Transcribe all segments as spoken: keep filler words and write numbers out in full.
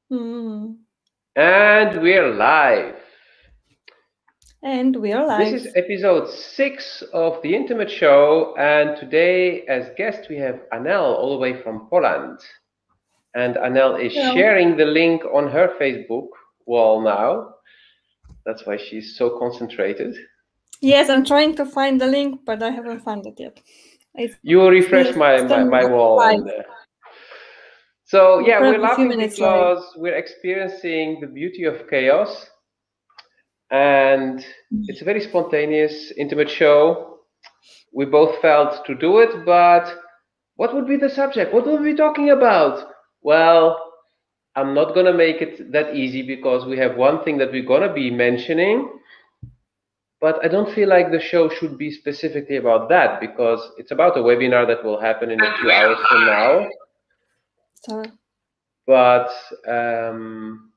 Mm. And we're live. And we're This live. is episode six of The Intimate Show, and today, as guest, we have Anel, all the way from Poland. And Anel is Hello. sharing the link on her Facebook wall now. That's why she's so concentrated. Yes, I'm trying to find the link, but I haven't found it yet. It's You will still, refresh my, my, still my wall, live. and uh, so We're yeah, we're probably a few laughing minutes live. because we're experiencing the beauty of chaos, and it's a very spontaneous, intimate show. We both felt to do it, but what would be the subject? What will we be talking about? Well, I'm not going to make it that easy because we have one thing that we're going to be mentioning, but I don't feel like the show should be specifically about that because it's about a webinar that will happen in a few hours from now. Sorry. But um,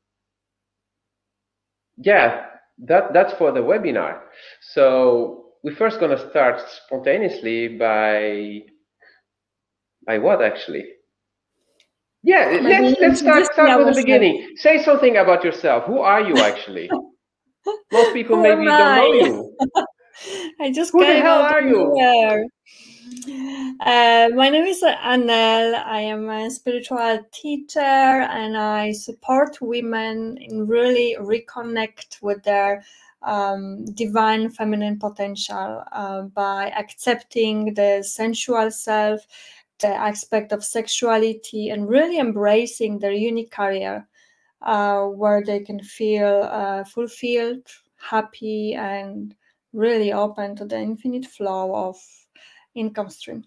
yeah, that that's for the webinar. So we're first going to start spontaneously by by what actually? Yeah, Maybe let's let's start introducing start with the ourselves. beginning. Say something about yourself. Who are you actually? Most people Who am maybe don't know I? you. I just Who the came hell out are of you? nowhere. Uh, my name is Anel. I am a spiritual teacher and I support women in really reconnect with their um, divine feminine potential uh, by accepting the sensual self, the aspect of sexuality, and really embracing their unique career uh, where they can feel uh, fulfilled, happy, and really open to the infinite flow of income stream.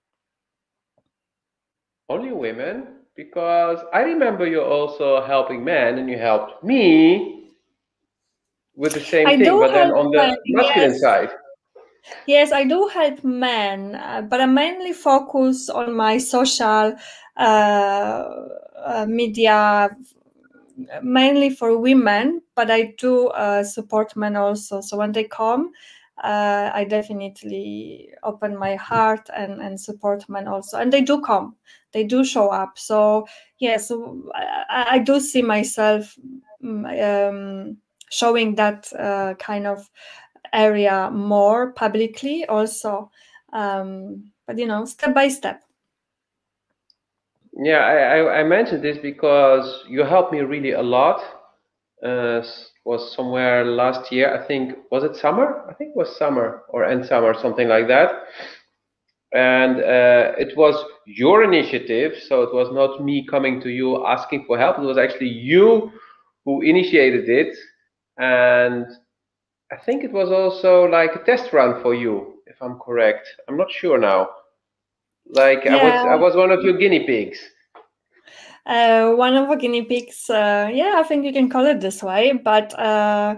Only women? Because I remember you also helping men and you helped me with the same I thing, do but then help on men, the masculine yes. side. Yes, I do help men, uh, but I mainly focus on my social uh, uh, media, mainly for women, but I do uh, support men also. So when they come, uh, I definitely open my heart and, and support men also. And they do come, they do show up. So, yes, I, I do see myself um, showing that uh, kind of area more publicly also. Um, but, you know, step by step. Yeah, I, I, I mentioned this because you helped me really a lot. Uh, s- was somewhere last year, I think. Was it summer? I think it was summer or end summer, something like that. And uh, it was your initiative, so it was not me coming to you asking for help. It was actually you who initiated it, and I think it was also like a test run for you, if I'm correct. I'm not sure now. Like I Yeah, was, I was one of your guinea pigs. uh, one of the guinea pigs. Uh, yeah, I think you can call it this way. But uh,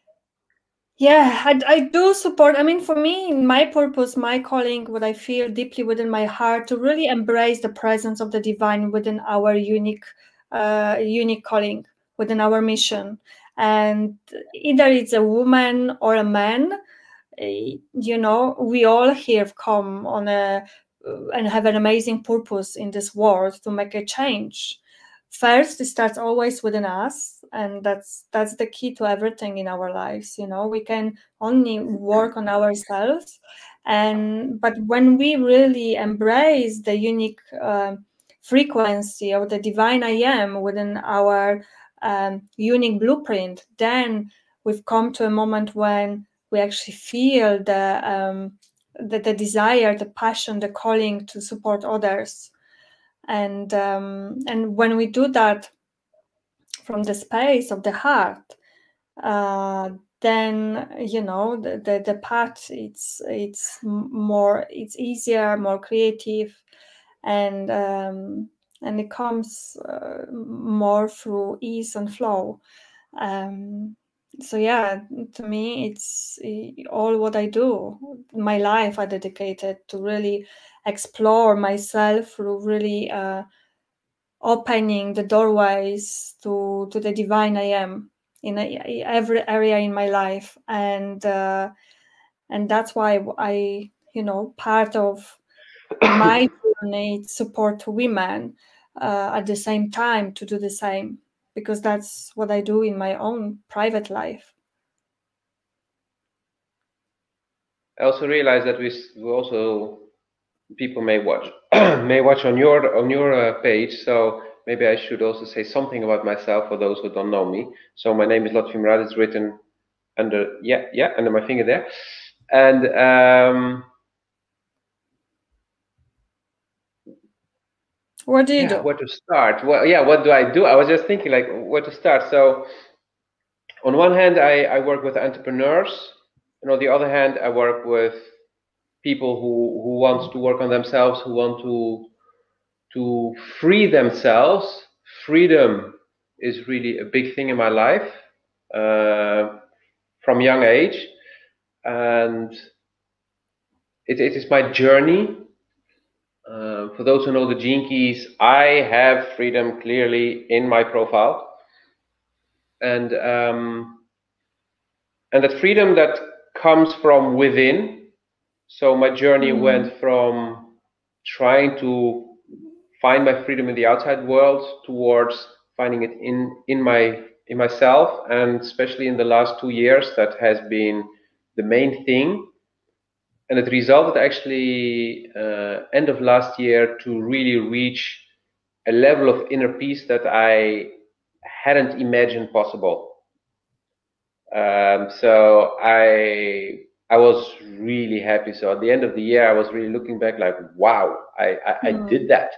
yeah, I, I do support. I mean, for me, my purpose, my calling, what I feel deeply within my heart, to really embrace the presence of the divine within our unique, uh, unique calling, within our mission. And either it's a woman or a man, eh, you know, we all here come on a and have an amazing purpose in this world to make a change. First, it starts always within us, and that's that's the key to everything in our lives. You know, we can only work on ourselves, and but when we really embrace the unique uh, frequency of the divine I am within our um, unique blueprint, then we've come to a moment when we actually feel the, um, the the desire, the passion, the calling to support others, and um, and when we do that from the space of the heart, uh, then you know the, the the path it's it's more it's easier, more creative, and um, and it comes uh, more through ease and flow. Um, so yeah, to me, it's uh, all what I do. My life I dedicated to really explore myself through really uh, opening the doorways to to the divine I am in a, every area in my life, and uh, and that's why I, you know, part of my journey is support women uh, at the same time to do the same. because that's what I do in my own private life. I also realize that we, we also people may watch may watch on your on your uh, page, so maybe I should also say something about myself for those who don't know me. So my name is Lotfi Murad. It's written under yeah yeah under my finger there, and um, what do you yeah, do? where to start? Well, yeah, what do I do? I was just thinking like where to start. So on one hand, I I work with entrepreneurs, and on the other hand, I work with people who who want to work on themselves, who want to to free themselves. Freedom is really a big thing in my life uh, from young age, and it, it is my journey. Uh, for those who know the Gene Keys, I have freedom clearly in my profile, and um, and that freedom that comes from within. So my journey mm. went from trying to find my freedom in the outside world towards finding it in in my in myself, and especially in the last two years that has been the main thing, and it resulted actually uh, end of last year to really reach a level of inner peace that I hadn't imagined possible. Um, so I I was really happy. So at the end of the year, I was really looking back like, wow, I I, mm. I did that.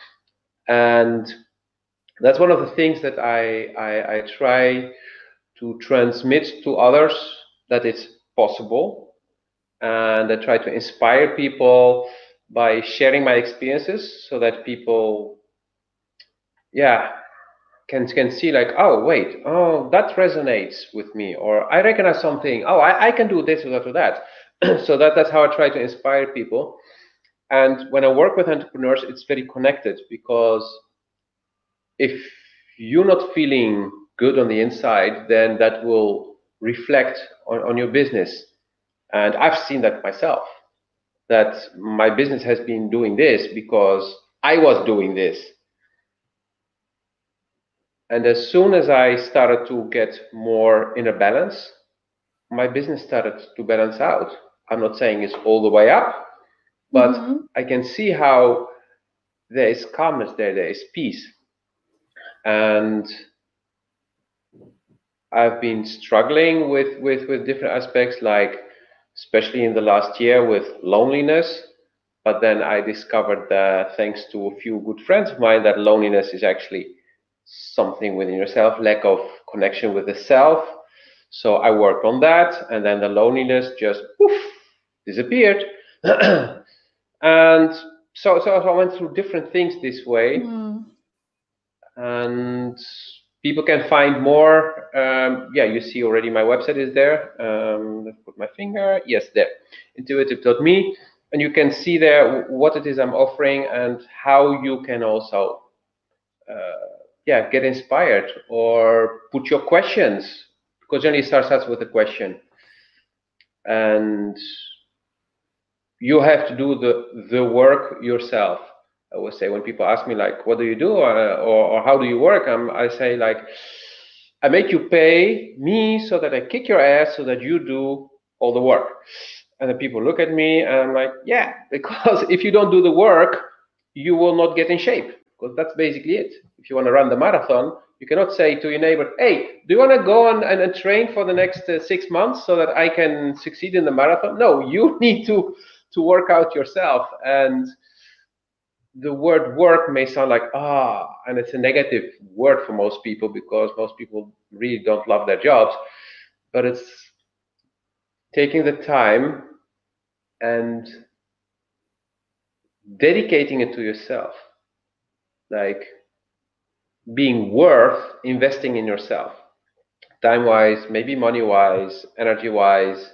And that's one of the things that I, I, I try to transmit to others, that it's possible. And I try to inspire people by sharing my experiences so that people, yeah, can, can see like, oh, wait, oh, that resonates with me. Or I recognize something. Oh, I, I can do this or that or that. So that, that's how I try to inspire people. And when I work with entrepreneurs, it's very connected, because if you're not feeling good on the inside, then that will reflect on, on your business. And I've seen that myself, that my business has been doing this because I was doing this. And as soon as I started to get more inner balance, my business started to balance out. I'm not saying it's all the way up, but mm-hmm. I can see how there is calmness there, there is peace. And I've been struggling with, with, with different aspects, like especially in the last year with loneliness. But then I discovered that, thanks to a few good friends of mine, that loneliness is actually something within yourself, lack of connection with the self. So I worked on that, and then the loneliness just poof, disappeared. And so, so I went through different things this way. Mm. And people can find more. Um, yeah, you see already my website is there. Um, let's put my finger. Yes, there. intuitive dot me. And you can see there what it is I'm offering and how you can also uh, yeah, get inspired or put your questions. Because generally it starts out with a question. And you have to do the, the work yourself. I always say, when people ask me like, what do you do, or, or, or how do you work? I'm, I say like, I make you pay me so that I kick your ass so that you do all the work. And then people look at me and I'm like, yeah, because if you don't do the work, you will not get in shape. Because that's basically it. If you want to run the marathon, you cannot say to your neighbor, hey, do you want to go on and, and train for the next uh, six months so that I can succeed in the marathon? No, you need to, to work out yourself. And the word work may sound like, ah, and it's a negative word for most people, because most people really don't love their jobs. But it's taking the time and dedicating it to yourself, like being worth investing in yourself, time-wise, maybe money-wise, energy-wise.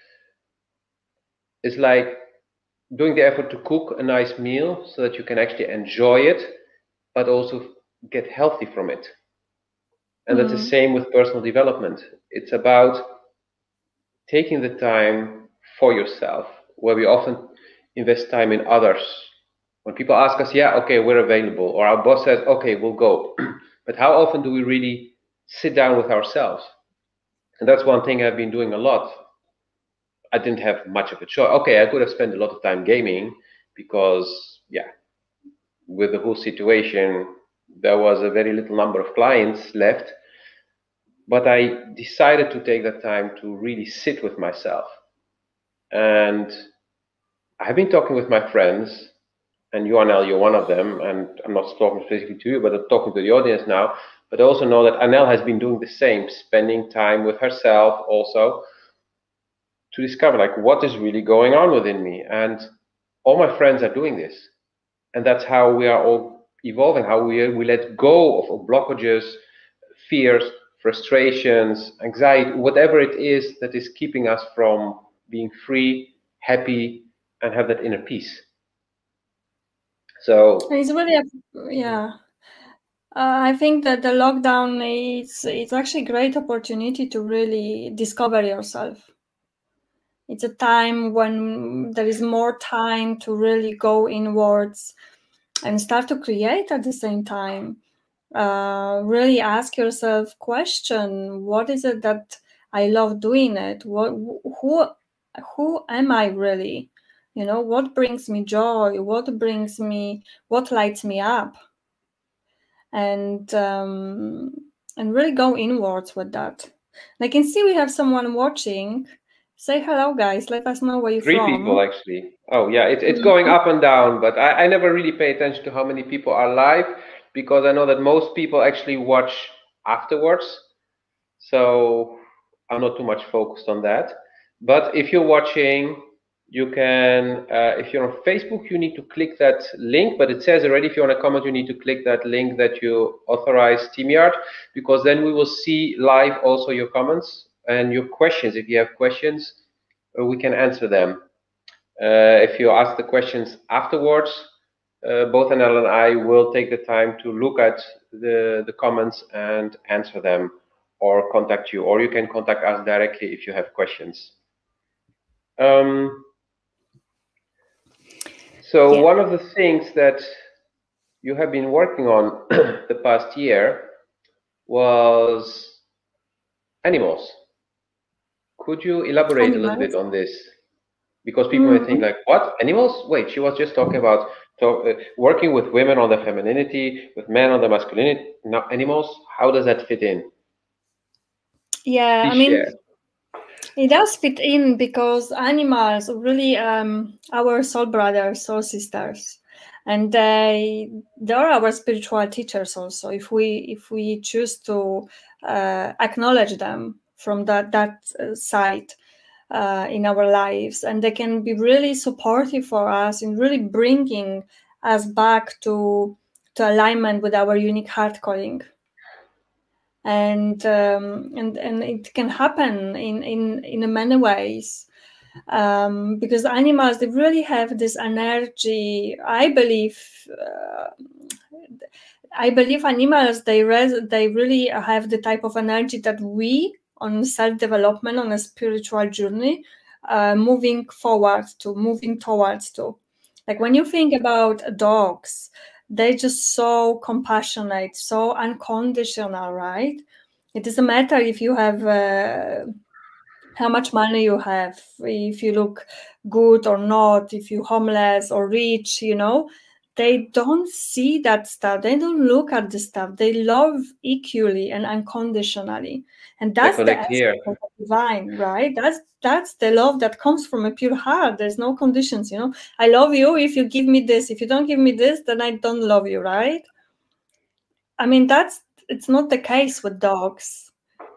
It's like doing the effort to cook a nice meal so that you can actually enjoy it, but also get healthy from it. And mm-hmm. that's the same with personal development. It's about taking the time for yourself, where we often invest time in others. When people ask us, yeah, okay, we're available, or our boss says, okay, we'll go. but how often do we really sit down with ourselves? And that's one thing I've been doing a lot. I didn't have much of a choice. Okay, I could have spent a lot of time gaming because, yeah, with the whole situation, there was a very little number of clients left. But I decided to take that time to really sit with myself. And I've been talking with my friends, and you, Anel, you're one of them. And I'm not talking specifically to you, but I'm talking to the audience now. But I also know that Anel has been doing the same, spending time with herself also to discover like what is really going on within me. And all my friends are doing this. And that's how we are all evolving, how we, we let go of blockages, fears, frustrations, anxiety, whatever it is that is keeping us from being free, happy, and have that inner peace. So it's really, a, yeah. Uh, I think that the lockdown is it's actually a great opportunity to really discover yourself. It's a time when there is more time to really go inwards and start to create at the same time. Uh, really ask yourself question, what is it that I love doing it? What, who, who am I really? You know, what brings me joy? What brings me, what lights me up? And um, and really go inwards with that. And I can see we have someone watching. Say hello, guys. Let us know where you're three from. Three people, actually. Oh, yeah, it, it's going up and down, but I, I never really pay attention to how many people are live because I know that most people actually watch afterwards. So I'm not too much focused on that. But if you're watching, you can, uh, if you're on Facebook, you need to click that link, but it says already if you want to comment, you need to click that link that you authorize StreamYard, because then we will see live also your comments and your questions. If you have questions, uh, we can answer them. Uh, if you ask the questions afterwards, uh, both Anel and I will take the time to look at the, the comments and answer them or contact you, or you can contact us directly if you have questions. Um, so yeah. One of the things that you have been working on the past year was animals. Could you elaborate animals? a little bit on this? Because people mm-hmm. may think like, what, animals? Wait, she was just talking about talk, uh, working with women on their femininity, with men on their masculinity. Now, animals, how does that fit in? Yeah, Please I mean, share. It does fit in because animals are really um, our soul brothers, soul sisters, and they they are our spiritual teachers also. If we if we choose to uh, acknowledge them from that that uh, side uh, in our lives, and they can be really supportive for us in really bringing us back to to alignment with our unique heart calling. And um, and and it can happen in in in many ways um, because animals, they really have this energy. I believe uh, I believe animals, they res- they really have the type of energy that we on self-development, on a spiritual journey, uh, moving forward to, moving towards to. Like when you think about dogs, they're just so compassionate, so unconditional, right? It doesn't matter if you have uh, how much money you have, if you look good or not, if you're homeless or rich, you know, they don't see that stuff. They don't look at the stuff. They love equally and unconditionally. And that's the aspect of the divine, right? That's that's the love that comes from a pure heart. There's no conditions, you know. I love you if you give me this. If you don't give me this, then I don't love you, right? I mean, that's it's not the case with dogs.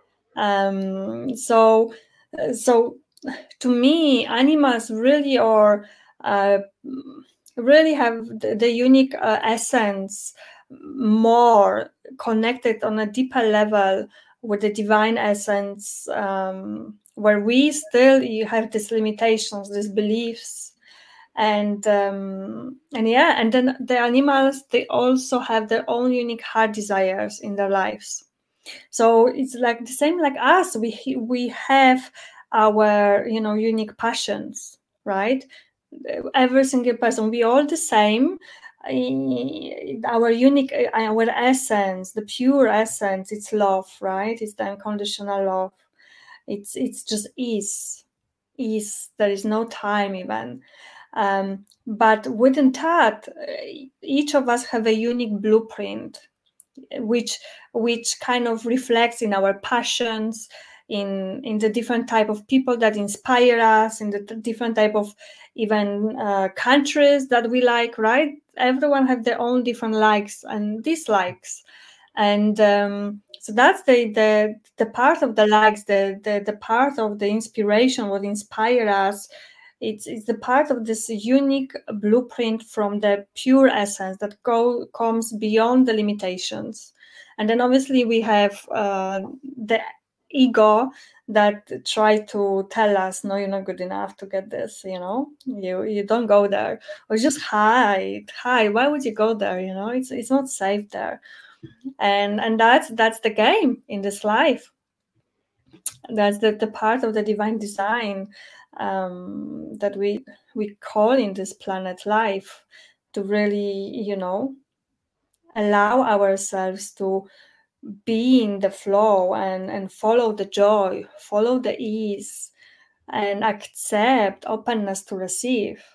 Um, so, so to me, animals really are uh, really have the, the unique uh, essence, more connected on a deeper level with the divine essence, um, where we still you have these limitations, these beliefs, and um, and yeah, and then the animals, they also have their own unique heart desires in their lives. So it's like the same like us. We we have our, you know, unique passions, right? Every single person, we all the same. our unique, our essence, the pure essence, it's love, right? It's the unconditional love. It's it's just ease, ease. There is no time even. Um, but within that, each of us have a unique blueprint, which which kind of reflects in our passions, in in the different type of people that inspire us, in the different type of even uh, countries that we like, right? Everyone have their own different likes and dislikes, and um, so that's the the the part of the likes, the the, the part of the inspiration, what inspire us. It's, it's the part of this unique blueprint from the pure essence that go comes beyond the limitations. And then obviously we have uh, the ego that try to tell us, no, you're not good enough to get this, you know, you you don't go there, or just hide, hide. Why would you go there? You know, it's it's not safe there. And and that's that's the game in this life. That's the, the part of the divine design um, that we we call in this planet life, to really, you know, allow ourselves to be in the flow and and follow the joy, follow the ease, and accept openness to receive.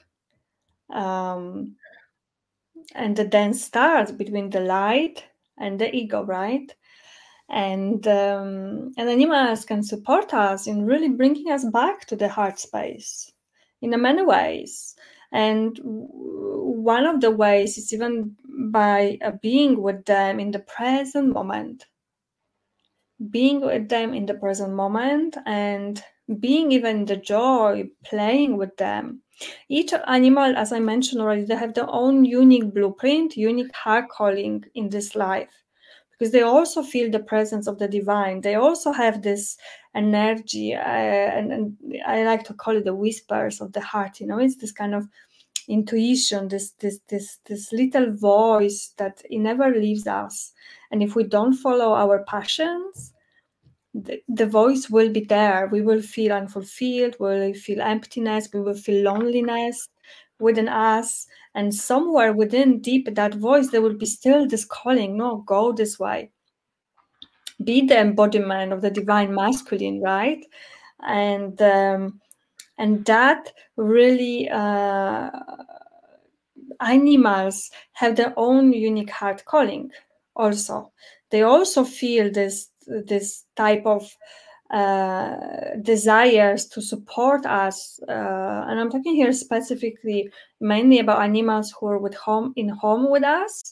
Um, and the dance starts between the light and the ego, right? And um, and animals can support us in really bringing us back to the heart space in many ways. And one of the ways is even by uh, being with them in the present moment, being with them in the present moment, and being even the joy, playing with them. Each animal, as I mentioned already, they have their own unique blueprint, unique heart calling in this life, because they also feel the presence of the divine. They also have this energy, uh, and, and I like to call it the whispers of the heart. You know, it's this kind of intuition, this this this this little voice that it never leaves us. And if we don't follow our passions, the, the voice will be there. We will feel unfulfilled, we will feel emptiness, we will feel loneliness within us. And somewhere within deep that voice, there will be still this calling, no, go this way. Be the embodiment of the divine masculine, right? And um, and that really uh, animals have their own unique heart calling. Also, they also feel this this type of uh, desires to support us, uh, and I'm talking here specifically mainly about animals who are with home in home with us.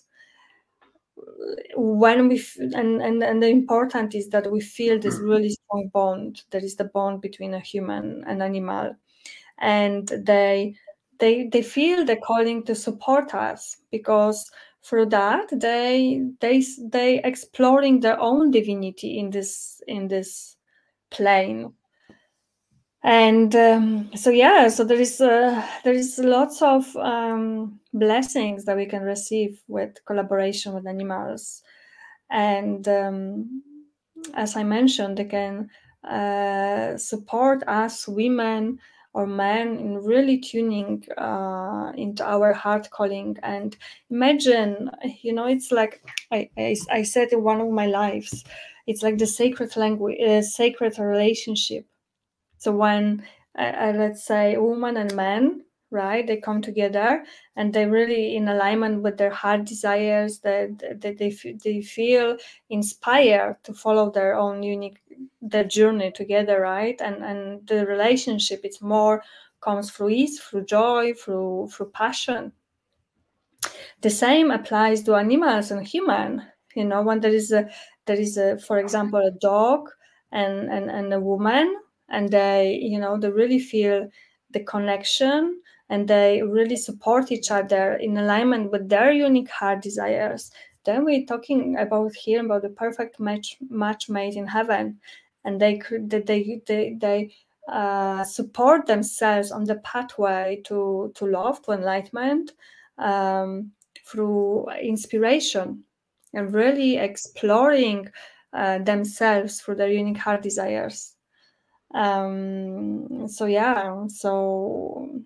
When we f- and, and and the important is that we feel this really strong bond. There is the bond between a human and animal, and they they they feel the calling to support us, because through that they they they exploring their own divinity in this in this plane. And um, so yeah, so there is uh, there is lots of um, blessings that we can receive with collaboration with animals. And um, as I mentioned, they can uh, support us women or men in really tuning uh, into our heart calling. And imagine, you know, it's like I, I, I said in one of my lives, it's like the sacred language, uh, sacred relationship. So when uh, uh, let's say woman and man, right, they come together and they really in alignment with their heart desires, that they, they, they, they feel inspired to follow their own unique their journey together, right? And and the relationship, it's more comes through ease, through joy, through through passion. The same applies to animals and human. You know, when there is a there is a, for example, a dog and and, and a woman, and they, you know, they really feel the connection, and they really support each other in alignment with their unique heart desires, then we're talking about here about the perfect match match made in heaven. And they they they they, they uh, support themselves on the pathway to to love, to enlightenment, um, through inspiration, and really exploring uh, themselves through their unique heart desires. Um, so yeah, so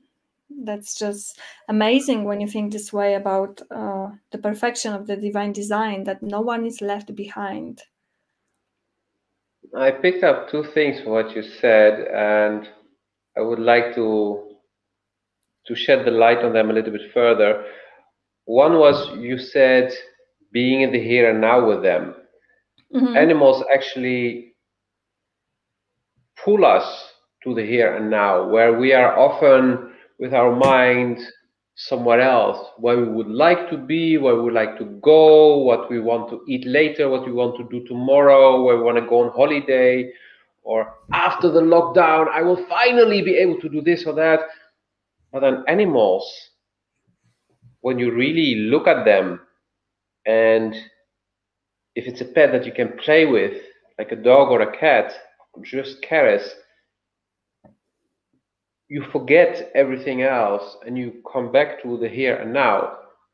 That's just amazing when you think this way about uh, the perfection of the divine design, that no one is left behind. I picked up two things from what you said, and I would like to to shed the light on them a little bit further. One was, you said being in the here and now with them. Mm-hmm. Animals actually pull us to the here and now, where we are often with our mind somewhere else, where we would like to be, where we would like to go, what we want to eat later, what we want to do tomorrow, where we want to go on holiday, or after the lockdown, I will finally be able to do this or that. But then animals, when you really look at them, and if it's a pet that you can play with, like a dog or a cat, just caress, you forget everything else and you come back to the here and now.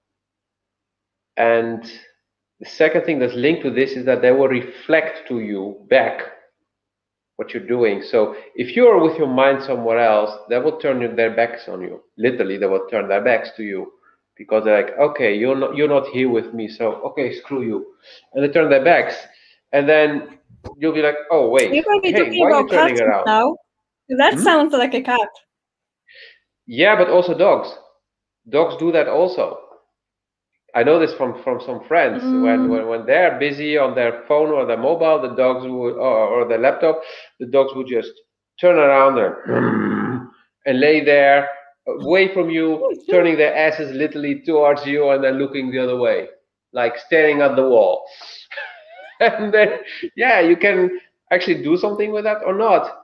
And the second thing that's linked to this is that they will reflect to you back what you're doing. So if you're with your mind somewhere else, they will turn their backs on you. Literally, they will turn their backs to you, because they're like, okay, you're not you're not here with me, so okay, screw you. And they turn their backs, and then you'll be like, oh wait, you're going to be hey, talking why about are you turning cats around? Now? That hmm? sounds like a cat. Yeah, but also dogs. Dogs do that also. I know this from, from some friends. Mm. When, when when they're busy on their phone or their mobile, the dogs would, or, or their laptop, the dogs would just turn around and, and lay there away from you, turning their asses literally towards you and then looking the other way, like staring at the wall. And then, yeah, you can actually do something with that or not.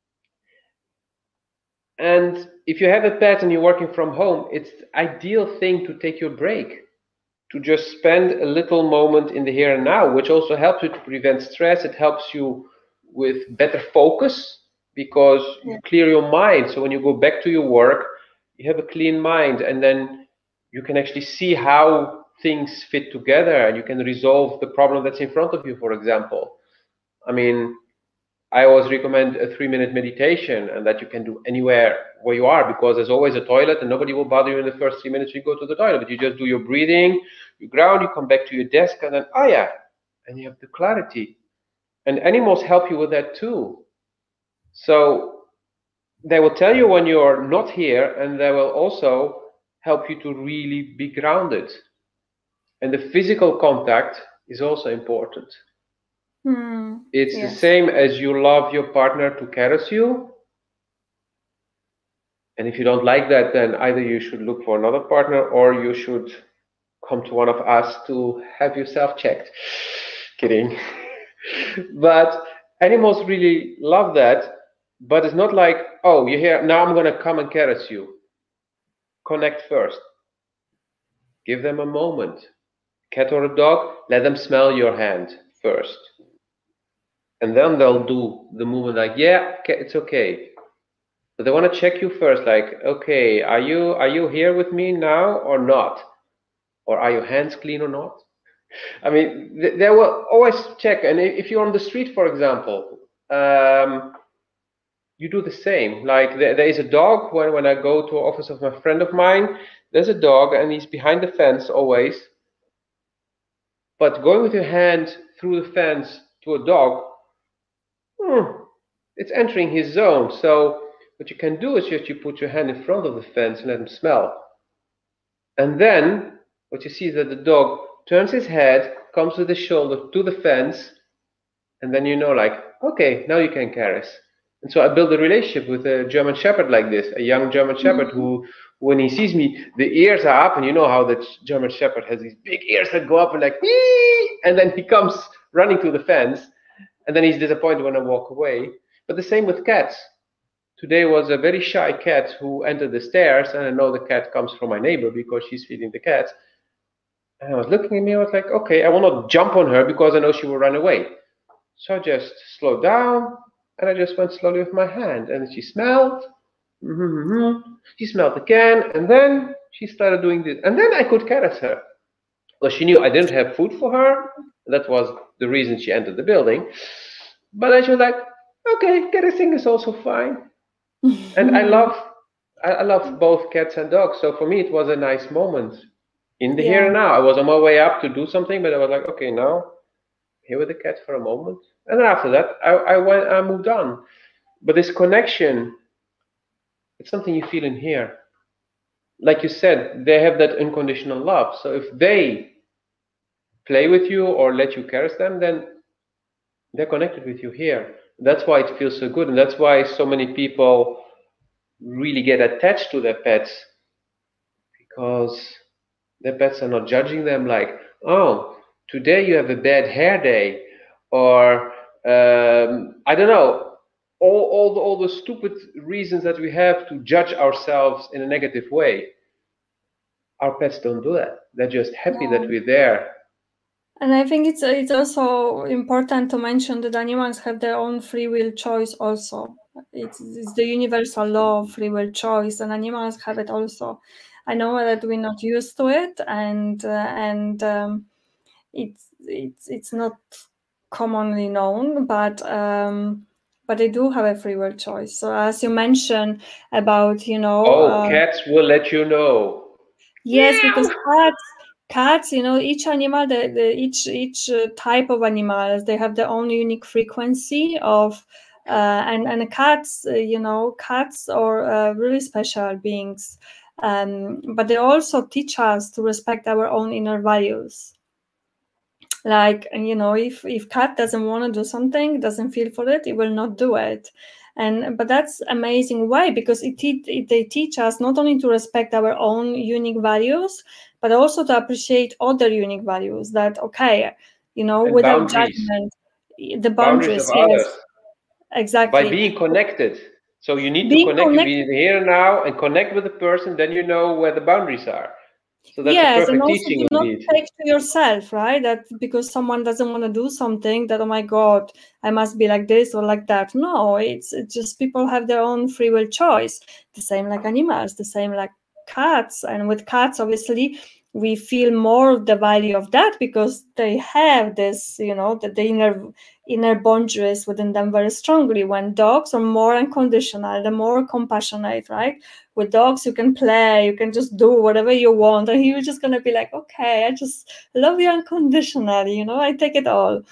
And if you have a pet and you're working from home, it's the ideal thing to take your break, to just spend a little moment in the here and now, which also helps you to prevent stress. It helps you with better focus, because you clear your mind. So when you go back to your work, you have a clean mind, and then you can actually see how things fit together, and you can resolve the problem that's in front of you, for example. I mean, I always recommend a three minute meditation, and that you can do anywhere where you are, because there's always a toilet and nobody will bother you in the first three minutes you go to the toilet. But you just do your breathing, you ground, you come back to your desk, and then, oh yeah, and you have the clarity. And animals help you with that too. So they will tell you when you're not here, and they will also help you to really be grounded. And the physical contact is also important. Hmm. It's yes. the same as you love your partner to caress you. And if you don't like that, then either you should look for another partner, or you should come to one of us to have yourself checked. Kidding. But animals really love that. But it's not like, oh, you're here, now I'm going to come and caress you. Connect first. Give them a moment. Cat or a dog, let them smell your hand first. And then they'll do the movement like, yeah, it's okay. But they want to check you first, like, okay, are you are you here with me now or not? Or are your hands clean or not? I mean, they, they will always check. And if you're on the street, for example, um, you do the same. Like, there, there is a dog, when, when I go to the office of a friend of mine, there's a dog and he's behind the fence always. But going with your hand through the fence to a dog, Hmm, it's entering his zone. So what you can do is just you put your hand in front of the fence and let him smell. And then what you see is that the dog turns his head, comes with his shoulder to the fence, and then you know, like, okay, now you can caress. And so I built a relationship with a German Shepherd like this, a young German Shepherd mm-hmm. who, when he sees me, the ears are up, and you know how the German Shepherd has these big ears that go up and like, Wee! And then he comes running to the fence. And then he's disappointed when I walk away. But the same with cats. Today was a very shy cat who entered the stairs, and I know the cat comes from my neighbor because she's feeding the cats. And I was looking at me, I was like, okay, I will not jump on her because I know she will run away. So I just slowed down, and I just went slowly with my hand. And she smelled, mm-hmm. she smelled again, and then she started doing this. And then I could caress her. Because she knew I didn't have food for her. That was the reason she entered the building. But I was like, okay, caressing is also fine. And I love I, I love both cats and dogs. So for me, it was a nice moment in the here Yeah. and now. I was on my way up to do something, but I was like, okay, now here with the cat for a moment, and then after that, I, I went, I moved on. But this connection, it's something you feel in here. Like you said, they have that unconditional love. So if they play with you or let you caress them, then they're connected with you here. That's why it feels so good, and that's why so many people really get attached to their pets, because their pets are not judging them like, oh, today you have a bad hair day, or um, I don't know, all, all, the, all the stupid reasons that we have to judge ourselves in a negative way. Our pets don't do that. They're just happy Yeah. that we're there. And I think it's it's also important to mention that animals have their own free will choice also. It's, it's the universal law of free will choice, and animals have it also. I know that we're not used to it, and uh, and um, it's it's it's not commonly known, but um, but they do have a free will choice. So as you mentioned about, you know, Oh, uh, cats will let you know. yes, because cats, cats, you know, each animal, the, the each each uh, type of animals, they have their own unique frequency of, uh, and and cats, uh, you know, cats are uh, really special beings, um, but they also teach us to respect our own inner values. Like, you know, if if cat doesn't want to do something, doesn't feel for it, it will not do it. And but that's amazing. Why? Because it, it they teach us not only to respect our own unique values, but also to appreciate other unique values. That okay, you know, And without boundaries, judgment, the boundaries of boundaries. others, Yes, by exactly. being connected. So you need to Being connect, you be connected. here and now and connect with the person, then you know where the boundaries are. So that's a Yes, and perfect also teaching do not indeed. take to yourself, right? That because someone doesn't want to do something, that oh my God, I must be like this or like that. No, it's, it's just people have their own free will choice. The same like animals, the same like cats. And with cats, obviously, we feel more the value of that because they have this, you know, the, the inner inner boundaries within them very strongly. When dogs are more unconditional, they're more compassionate, right? With dogs, you can play, you can just do whatever you want, and you're just gonna be like, okay, I just love you unconditionally, you know, I take it all.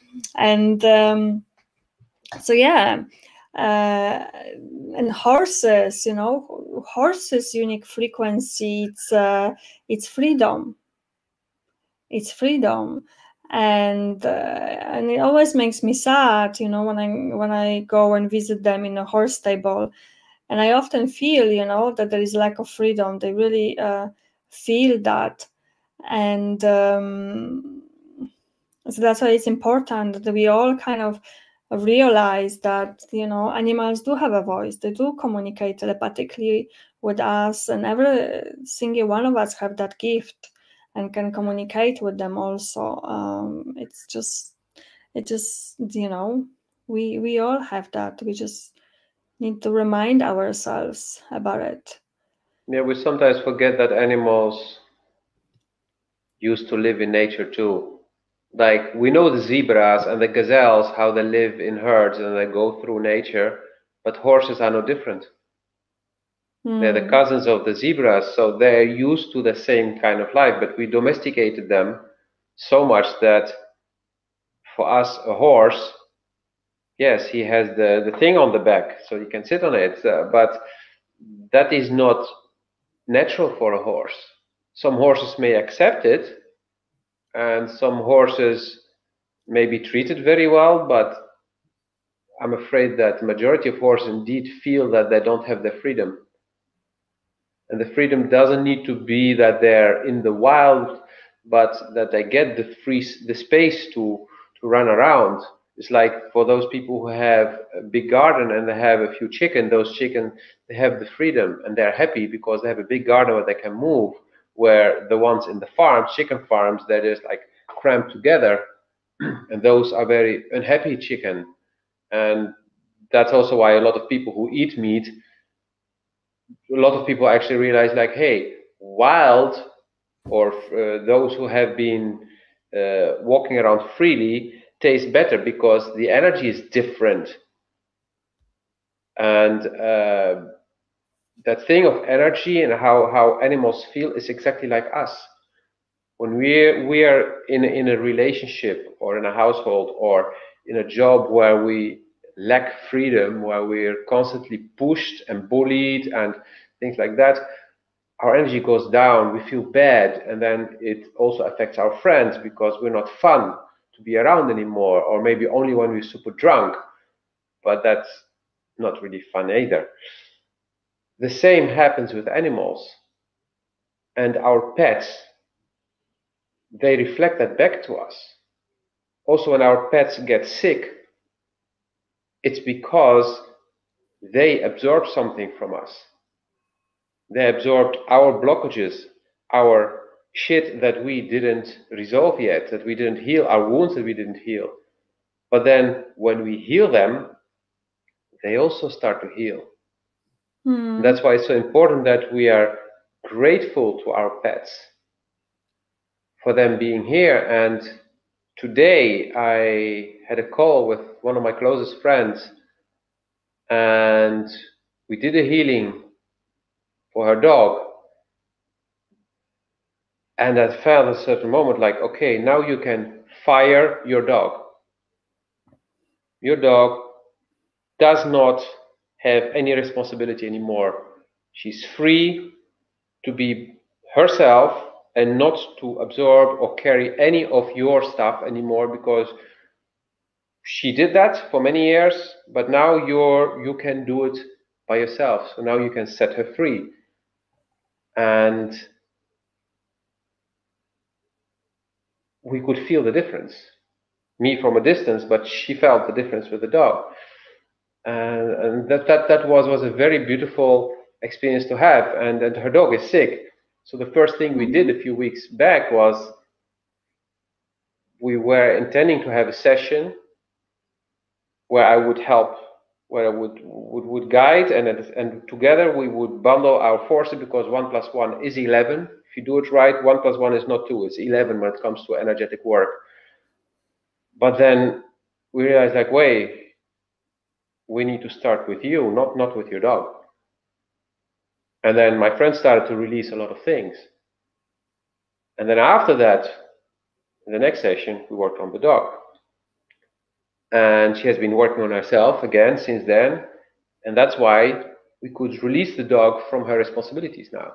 And um, so yeah, uh, and horses, you know, horses' unique frequency, it's uh, it's freedom. It's freedom. And uh, and it always makes me sad, you know, when I when I go and visit them in a horse stable. And I often feel, you know, that there is lack of freedom. They really uh, feel that. And um, so that's why it's important that we all kind of realize that, you know, animals do have a voice. They do communicate telepathically with us, and every single one of us have that gift and can communicate with them also. Um, it's just, it just, you know, we we all have that. We just need to remind ourselves about it. Yeah, we sometimes forget that animals used to live in nature too. Like we know the zebras and the gazelles, how they live in herds and they go through nature, but horses are no different. They're the Mm. cousins of the zebras, so they're used to the same kind of life, but we domesticated them so much that for us, a horse, yes, he has the, the thing on the back, so you can sit on it, uh, but that is not natural for a horse. Some horses may accept it, and some horses may be treated very well, but I'm afraid that the majority of horses indeed feel that they don't have the freedom. And the freedom doesn't need to be that they're in the wild, but that they get the free the space to to run around. It's like for those people who have a big garden and they have a few chicken, those chicken, they have the freedom and they're happy because they have a big garden where they can move, where the ones in the farms, chicken farms, they're just like cramped together, and those are very unhappy chicken. And that's also why a lot of people who eat meat, a lot of people actually realize like, hey, wild or uh, those who have been uh, walking around freely taste better because the energy is different. And uh, that thing of energy and how, how animals feel is exactly like us. When we we are in in a relationship or in a household or in a job where we lack freedom, where we're constantly pushed and bullied and things like that, our energy goes down, we feel bad, and then it also affects our friends because we're not fun to be around anymore, or maybe only when we're super drunk, but that's not really fun either. The same happens with animals and our pets. They reflect that back to us. Also, when our pets get sick, it's because they absorb something from us. They absorbed our blockages, our shit that we didn't resolve yet, that we didn't heal, our wounds that we didn't heal. But then when we heal them, they also start to heal. Mm. That's why it's so important that we are grateful to our pets for them being here. And today I had a call with one of my closest friends, and we did a healing for her dog. And I felt at a certain moment like, okay, now you can fire your dog. Your dog does not have any responsibility anymore. She's free to be herself and not to absorb or carry any of your stuff anymore, because she did that for many years, but now you're you can do it by yourself. So now you can set her free. And we could feel the difference. Me from a distance, but she felt the difference with the dog. And, and that, that, that was, was a very beautiful experience to have. And, and her dog is sick. So the first thing we did a few weeks back was we were intending to have a session where I would help, where I would would, would guide, and and together we would bundle our forces, because one plus one is eleven. If you do it right, one plus one is not two, it's eleven when it comes to energetic work. But then we realized, like, wait, we need to start with you, not not with your dog. And then my friend started to release a lot of things. And then after that, in the next session, we worked on the dog. And she has been working on herself again since then. And that's why we could release the dog from her responsibilities now.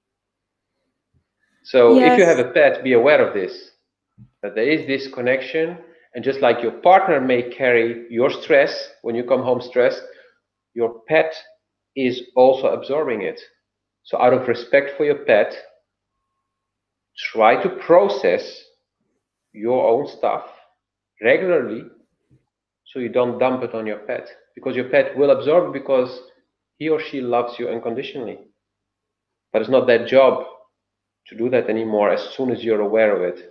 So yes. If you have a pet, be aware of this, that there is this connection. And just like your partner may carry your stress when you come home stressed, your pet is also absorbing it. So out of respect for your pet, try to process your own stuff regularly, so you don't dump it on your pet, because your pet will absorb it because he or she loves you unconditionally. But it's not their job to do that anymore as soon as you're aware of it.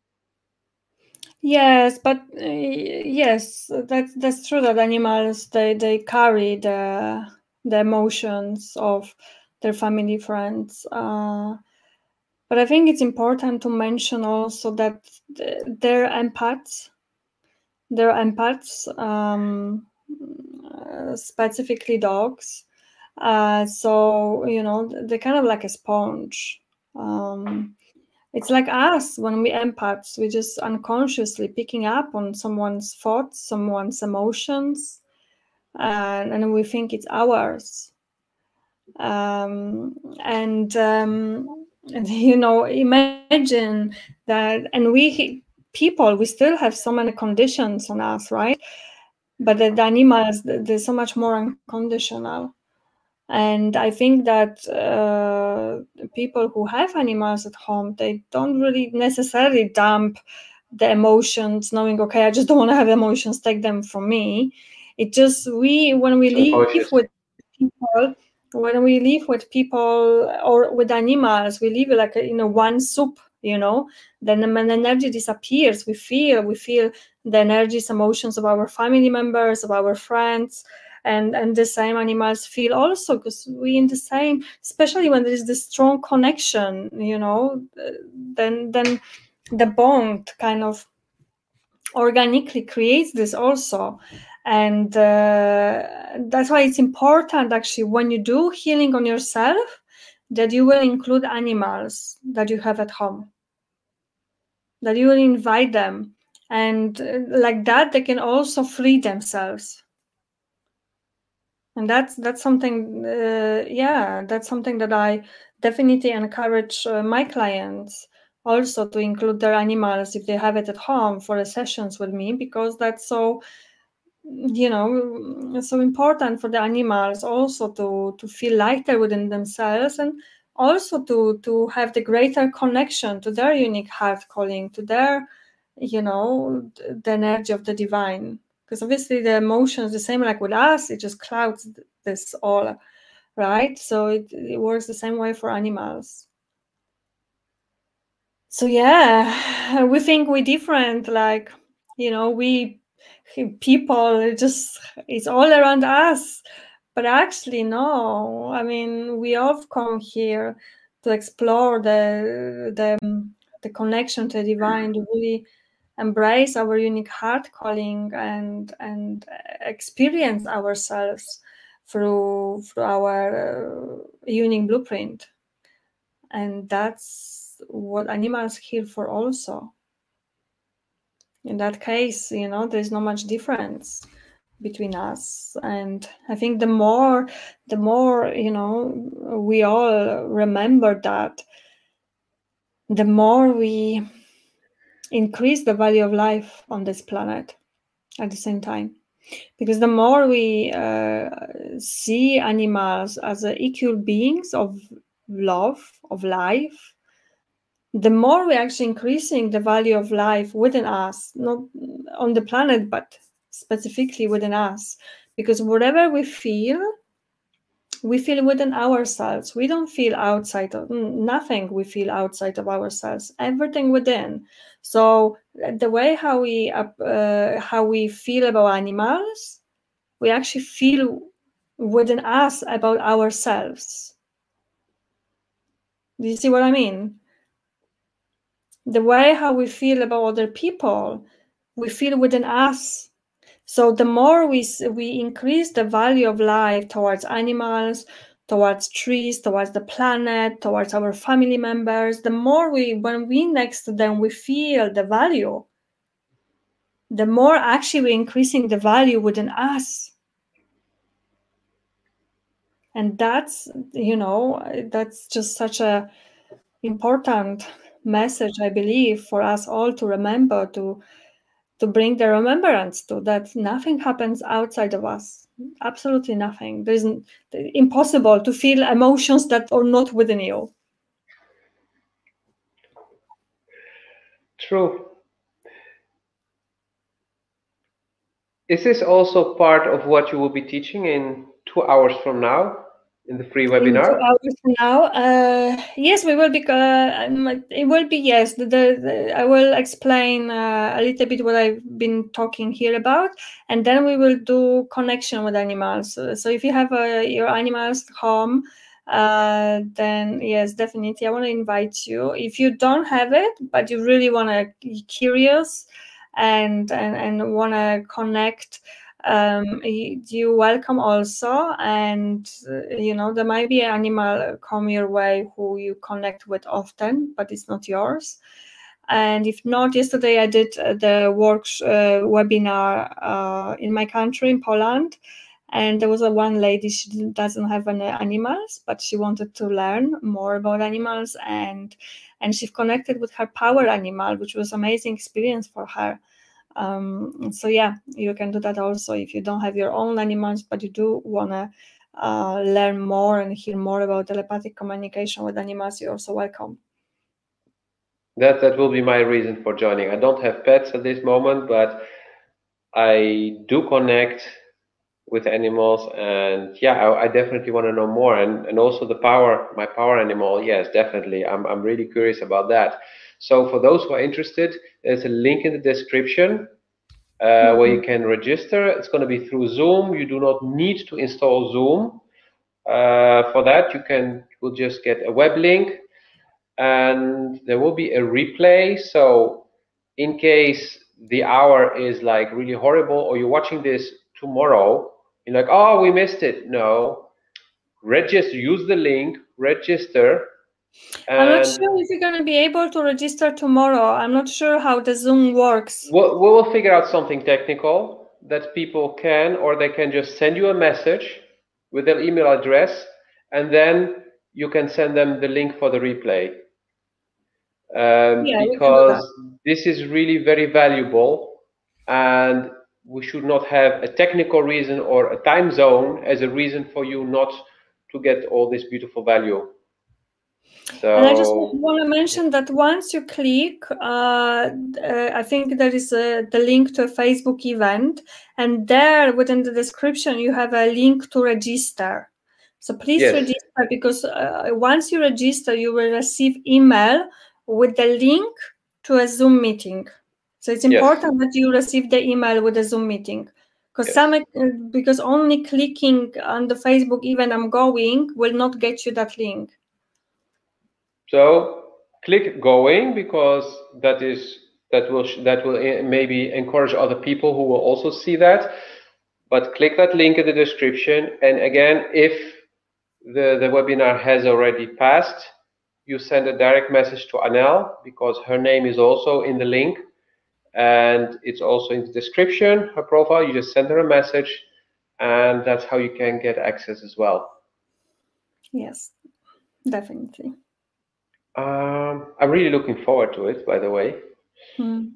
Yes, but uh, yes, that's that's true that animals they they carry the the emotions of their family, friends. Uh, but I think it's important to mention also that they're empaths. They're empaths, um, uh, specifically dogs. Uh, so, you know, they're kind of like a sponge. Um, it's like us when we empaths, we just unconsciously picking up on someone's thoughts, someone's emotions, and, and we think it's ours. Um, and, um, and, you know, imagine that, and we people, we still have so many conditions on us, right? But the, the animals, they're so much more unconditional. And I think that uh, people who have animals at home, they don't really necessarily dump the emotions, knowing, okay, I just don't want to have emotions, take them from me. It just, we, when we live with people, when we live with people or with animals, we live like, you know, one soup, you know, then when energy disappears, we feel, we feel the energies, emotions of our family members, of our friends, and and the same animals feel also, because we in the same, especially when there is this strong connection, you know, then then the bond kind of organically creates this also. And uh, that's why it's important, actually, when you do healing on yourself, that you will include animals that you have at home, that you will invite them, and uh, like that they can also free themselves. And that's that's something, uh, yeah, that's something that I definitely encourage uh, my clients also to include their animals if they have it at home for the sessions with me, because that's so, you know, so important for the animals also to to feel lighter within themselves, and also to to have the greater connection to their unique heart calling, to their, you know, the energy of the divine. Because obviously the emotions, the same like with us, it just clouds this all, right? So it, it works the same way for animals. So yeah, we think we're different, like, you know, we people, it just, it's all around us. But actually, no. I mean, we all come here to explore the the the connection to the divine, to really embrace our unique heart calling, and and experience ourselves through through our uh, unique blueprint. And that's what animals here for also. In that case, you know, there's not much difference between us. And I think the more the more, you know, we all remember that, the more we increase the value of life on this planet at the same time. Because the more we uh, see animals as uh, equal beings of love, of life, the more we're actually increasing the value of life within us, not on the planet, but specifically within us. Because whatever we feel, we feel within ourselves. We don't feel outside of nothing. We feel outside of ourselves. Everything within. So the way how we uh, how we feel about animals, we actually feel within us about ourselves. Do you see what I mean? The way how we feel about other people, we feel within us. So the more we we increase the value of life towards animals, towards trees, towards the planet, towards our family members, the more we, when we next to them, we feel the value, the more actually we're increasing the value within us. And that's, you know, that's just such a important message, I believe, for us all to remember, to to bring the remembrance to, that nothing happens outside of us. Absolutely nothing. There's impossible to feel emotions that are not within you. True. Is this also part of what you will be teaching in two hours from now in the free webinar? In two hours from now, uh, yes, we will be. Uh, it will be yes. The, the, I will explain uh, a little bit what I've been talking here about, and then we will do connection with animals. So, so if you have uh, your animals home, uh, then yes, definitely, I want to invite you. If you don't have it, but you really want to be curious and and and want to connect, um you welcome also. And uh, you know, there might be an animal come your way who you connect with often, but it's not yours. And if not, yesterday I did the work uh, webinar uh, in my country, in Poland, and there was a one lady, she doesn't have any animals, but she wanted to learn more about animals, and and she connected with her power animal, which was amazing experience for her. Um, so yeah, you can do that also if you don't have your own animals, but you do want to uh, learn more and hear more about telepathic communication with animals. You're also welcome. That that will be my reason for joining. I don't have pets at this moment, but I do connect with animals, and yeah, I, I definitely want to know more. And and also the power, my power animal. Yes, definitely. I'm I'm really curious about that. So for those who are interested, there's a link in the description uh, mm-hmm. where you can register. It's going to be through Zoom. You do not need to install Zoom. Uh, for that, you can will just get a web link, and there will be a replay. So in case the hour is like really horrible, or you're watching this tomorrow. You're like, oh, we missed it. No, register, use the link, register. And I'm not sure if you're going to be able to register tomorrow. I'm not sure how the Zoom works. We'll, we will figure out something technical that people can, or they can just send you a message with their email address, and then you can send them the link for the replay. Um, Yeah, because this is really very valuable, and we should not have a technical reason or a time zone as a reason for you not to get all this beautiful value. So, and I just want to mention that once you click, uh, uh, I think there is a, the link to a Facebook event, and there within the description you have a link to register. So please yes. register, because uh, once you register, you will receive email with the link to a Zoom meeting. So it's important yes. that you receive the email with the Zoom meeting, because yes. some because only clicking on the Facebook event I'm going will not get you that link. So click going, because that is that will that will maybe encourage other people who will also see that. But click that link in the description, and again, if the the webinar has already passed, you send a direct message to Anel, because her name is also in the link, and it's also in the description, her profile. You just send her a message, and that's how you can get access as well. Yes, definitely. Um, I'm really looking forward to it, by the way. Hmm.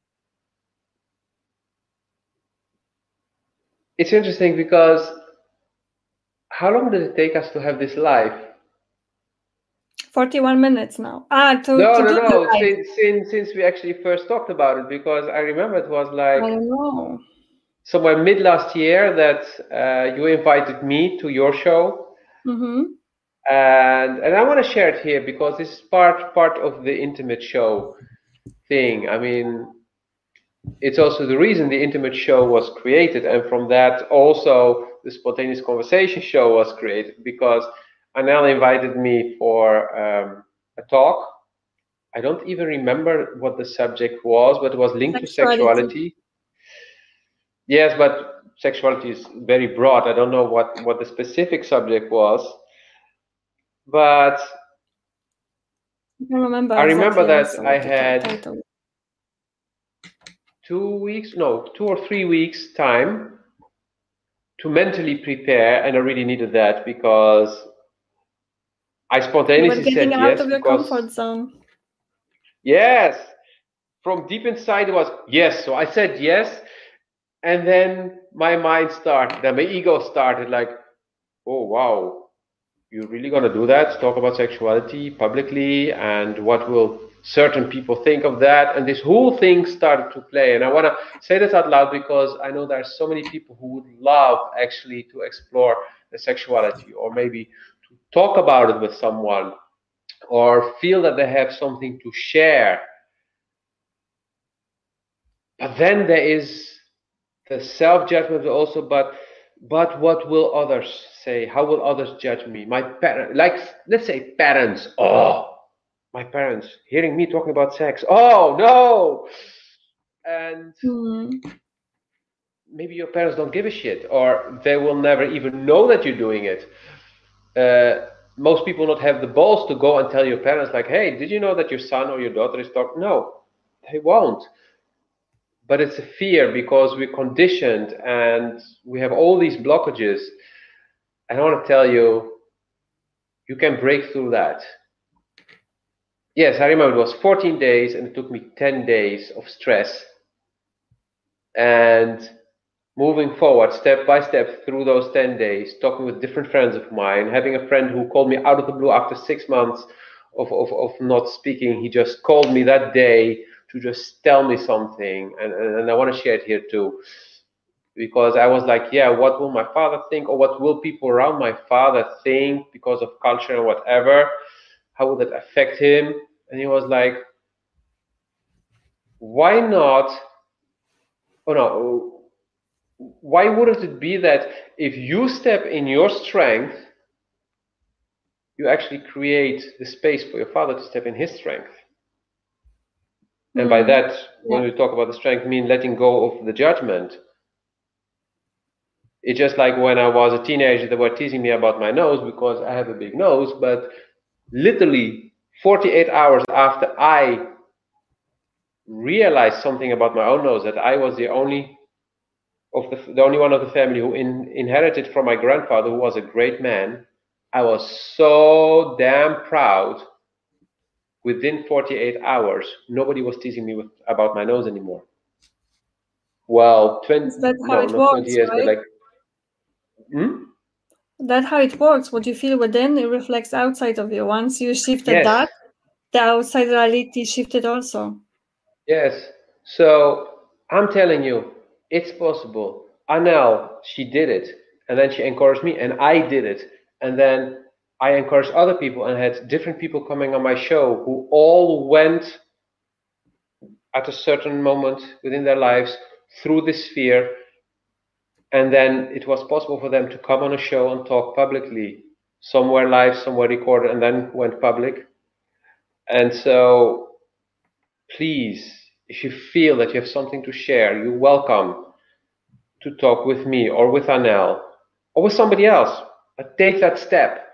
It's interesting because how long did it take us to have this live? forty-one minutes now. Ah, to, no, to no, do no. Since, since since we actually first talked about it, because I remember it was like I know. somewhere mid last year that uh, you invited me to your show. Mm-hmm. And and I want to share it here because this is part part of the Intimate Show thing. I mean, it's also the reason the Intimate Show was created, and from that also the Spontaneous Conversation Show was created, because Anel invited me for um, a talk. I don't even remember what the subject was, but it was linked sexuality. to sexuality. Yes, but sexuality is very broad. I don't know what what the specific subject was. But I don't remember. I remember exactly that I had two weeks, no, two or three weeks time to mentally prepare, and I really needed that because I spontaneously said yes. Getting out of your comfort zone. Yes, from deep inside it was yes. So I said yes, and then my mind started, and my ego started like, oh wow. You're really going to do that, talk about sexuality publicly, and what will certain people think of that? And this whole thing started to play. And I want to say this out loud because I know there are so many people who would love actually to explore the sexuality, or maybe to talk about it with someone, or feel that they have something to share. But then there is the self-judgment also, but But what will others say? How will others judge me? My parents, like, let's say parents. Oh, my parents hearing me talking about sex. Oh, no. And mm. maybe your parents don't give a shit, or they will never even know that you're doing it. Uh, most people not have the balls to go and tell your parents, like, hey, did you know that your son or your daughter is talking? No, they won't. But it's a fear because we're conditioned and we have all these blockages. And I want to tell you, you can break through that. Yes, I remember it was fourteen days and it took me ten days of stress. And moving forward, step by step through those ten days, talking with different friends of mine, having a friend who called me out of the blue after six months of, of, of not speaking. He just called me that day to just tell me something, and, and, and I want to share it here too, because I was like, yeah, what will my father think, or what will people around my father think because of culture and whatever? How will that affect him? And he was like, why not? Oh no, why wouldn't it be that if you step in your strength, you actually create the space for your father to step in his strength? And by that, when we talk about the strength, mean letting go of the judgment. It's just like when I was a teenager, they were teasing me about my nose because I have a big nose. But literally forty-eight hours after I realized something about my own nose, that I was the only of the, the only one of the family who in, inherited from my grandfather, who was a great man, I was so damn proud. Within forty-eight hours, nobody was teasing me with, about my nose anymore. Well, twenty, That's how no, it not works, twenty years, right? but like, hmm? That's how it works. What you feel within, it reflects outside of you. Once you shifted Yes. that, the outside reality shifted also. Yes. So I'm telling you, it's possible. Anel, she did it, and then she encouraged me, and I did it, and then I encouraged other people, and had different people coming on my show who all went at a certain moment within their lives through this fear, and then it was possible for them to come on a show and talk publicly, somewhere live, somewhere recorded, and then went public. And so please, if you feel that you have something to share, you're welcome to talk with me or with Anel or with somebody else. But take that step.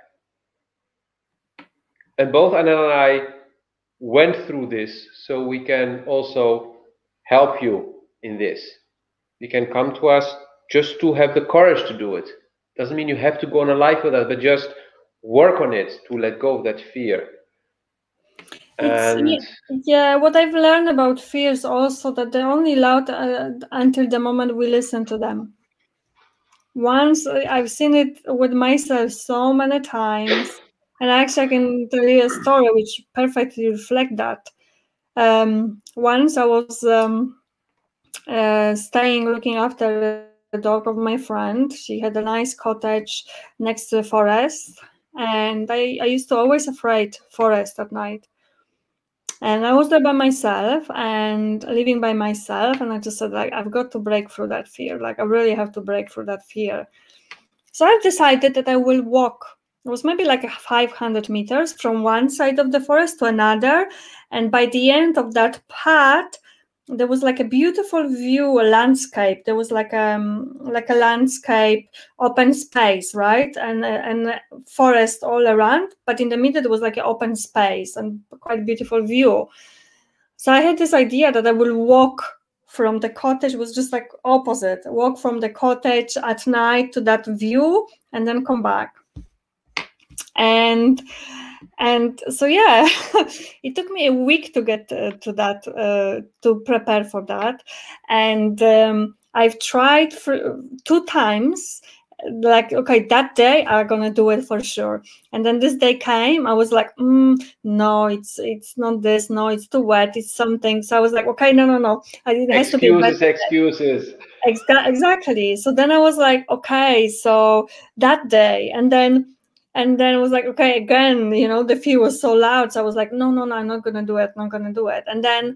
And both Anel and I went through this, so we can also help you in this. You can come to us just to have the courage to do it. Doesn't mean you have to go on a life with us, but just work on it to let go of that fear. And It's, yeah, what I've learned about fears also, that they're only allowed uh, until the moment we listen to them. Once I've seen it with myself so many times, and actually I can tell you a story which perfectly reflects that. Um, once I was um, uh, staying, looking after the dog of my friend. She had a nice cottage next to the forest, and I, I used to always afraid forest at night. And I was there by myself and living by myself, and I just said, like, I've got to break through that fear. Like, I really have to break through that fear. So I've decided that I will walk. It was maybe like five hundred meters from one side of the forest to another. And by the end of that path, there was like a beautiful view, a landscape. There was like um like a landscape, open space, right? And and forest all around. But in the middle, there was like an open space and quite beautiful view. So I had this idea that I will walk from the cottage. It was just like opposite, walk from the cottage at night to that view and then come back. And and so yeah, it took me a week to get uh, to that, uh, to prepare for that. And um, I've tried for two times, like, okay, that day I'm gonna do it for sure. And then this day came, I was like, mm, no, it's it's not this, no, it's too wet, it's something. So I was like, okay, no, no, no, it has excuses, to be excuses. Exactly. So then I was like, okay, so that day, and then and then it was like, okay, again, you know, the fear was so loud. So I was like, no, no, no, I'm not gonna do it, not gonna do it. And then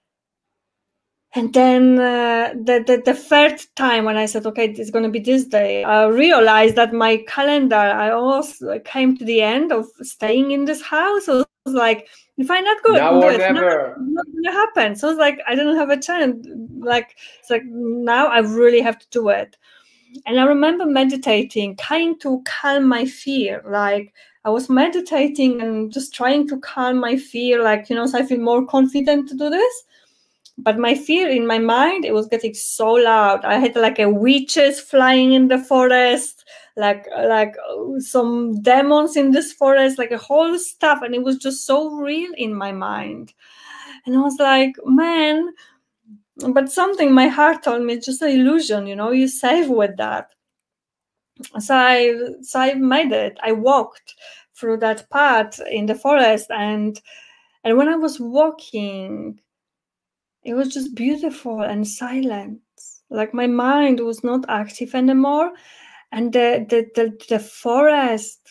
And then uh, the, the the third time when I said, okay, it's going to be this day, I realized that my calendar, I also came to the end of staying in this house. So it was like, if I not go now do or it, never, it's not going to happen. So it's like, I didn't have a chance. Like, it's like, now I really have to do it. And I remember meditating, trying to calm my fear. Like, I was meditating and just trying to calm my fear, like, you know, so I feel more confident to do this. But my fear in my mind, it was getting so loud. I had like a witches flying in the forest, like like some demons in this forest, like a whole stuff. And it was just so real in my mind. And I was like, man, but something my heart told me, it's just an illusion, you know, you're safe with that. So I, so I made it. I walked through that path in the forest. And, and when I was walking, it was just beautiful and silent. Like my mind was not active anymore. And the, the, the, the forest,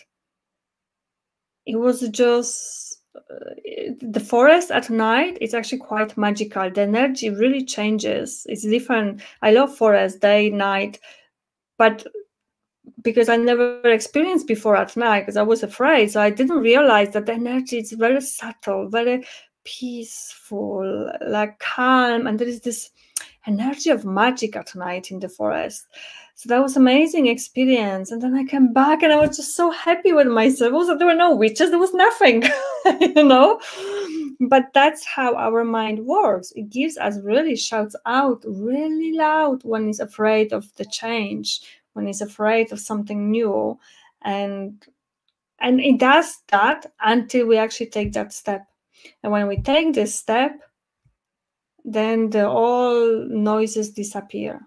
it was just, uh, the forest at night, it's actually quite magical. The energy really changes. It's different. I love forest, day, night. But because I never experienced before at night, because I was afraid. So I didn't realize that the energy is very subtle, very peaceful, like calm, and there is this energy of magic at night in the forest. So that was an amazing experience. And then I came back and I was just so happy with myself. Also, there were no witches, there was nothing, you know. But that's how our mind works. It gives us, really shouts out really loud when it's afraid of the change, when it's afraid of something new. And and it does that until we actually take that step. And when we take this step, then the all noises disappear.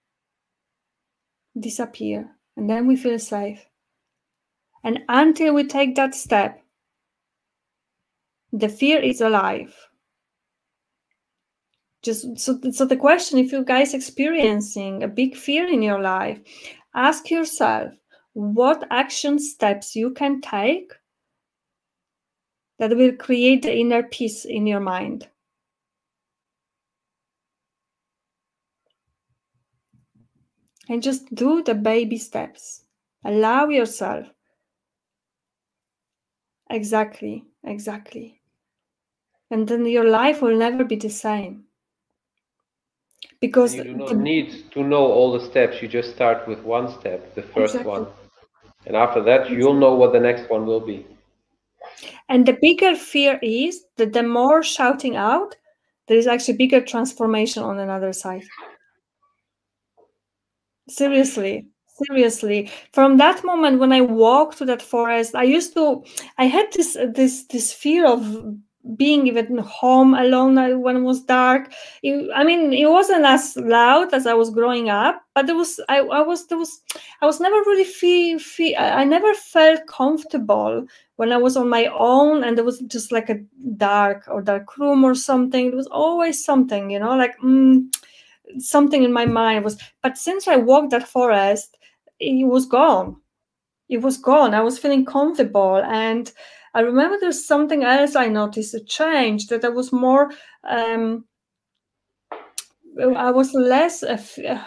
Disappear. And then we feel safe. And until we take that step, the fear is alive. Just so, so the question, if you guys experiencing a big fear in your life, ask yourself what action steps you can take that will create the inner peace in your mind. And just do the baby steps. Allow yourself. Exactly, exactly. And then your life will never be the same. Because you do not the, need to know all the steps. You just start with one step, the first exactly. one. And after that, you'll know what the next one will be. And the bigger fear is that the more shouting out, there is actually bigger transformation on another side. Seriously, seriously. From that moment when I walked to that forest, I used to, I had this this this fear of being even home alone when it was dark. It, I mean, it wasn't as loud as I was growing up, but there was I, I was there was I was never really feel, feel I never felt comfortable when I was on my own and there was just like a dark or dark room or something. There was always something, you know, like mm, something in my mind was. But since I walked that forest, it was gone. It was gone. I was feeling comfortable, and I remember there's something else I noticed a change, that I was more um I was less uh,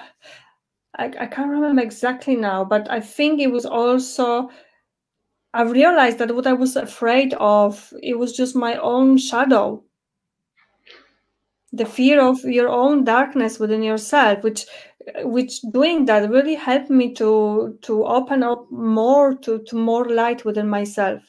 I, I can't remember exactly now, but I think it was also I realized that what I was afraid of, it was just my own shadow, the fear of your own darkness within yourself, which which doing that really helped me to to open up more to to more light within myself.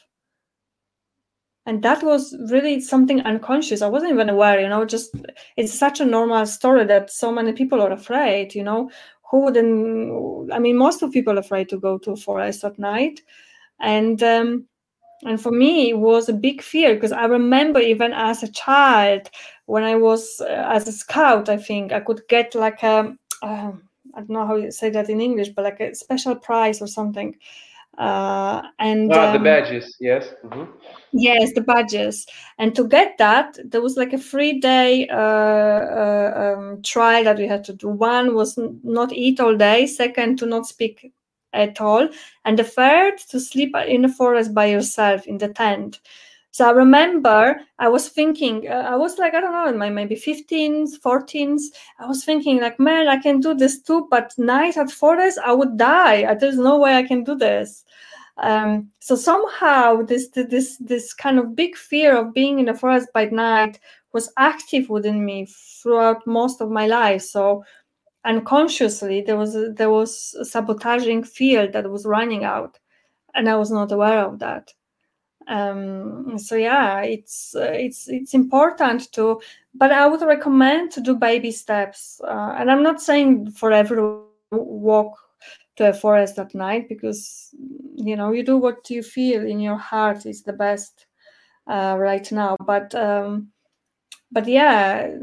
And that was really something unconscious. I wasn't even aware, you know, just it's such a normal story that so many people are afraid, you know. Who wouldn't, I mean, most of people are afraid to go to a forest at night. And um, and for me, it was a big fear, because I remember even as a child, when I was uh, as a scout, I think I could get like a, uh, I don't know how you say that in English, but like a special prize or something. Uh, and Ah, the um, badges, yes. Mm-hmm. Yes, the badges. And to get that, there was like a three day uh, uh, um, trial that we had to do. One was n- not eat all day, second, to not speak at all, and the third, to sleep in the forest by yourself in the tent. So I remember I was thinking, uh, I was like, I don't know, in my maybe fifteens, fourteens, I was thinking like, man, I can do this too, but night at forest, I would die. There's no way I can do this. Um, so somehow this this this kind of big fear of being in the forest by night was active within me throughout most of my life. So unconsciously there was a, there was a sabotaging field that was running out, and I was not aware of that. Um, so yeah, it's uh, it's it's important to, but I would recommend to do baby steps. Uh, and I'm not saying for everyone walk to a forest at night, because you know, you do what you feel in your heart is the best uh, right now. But um, but yeah,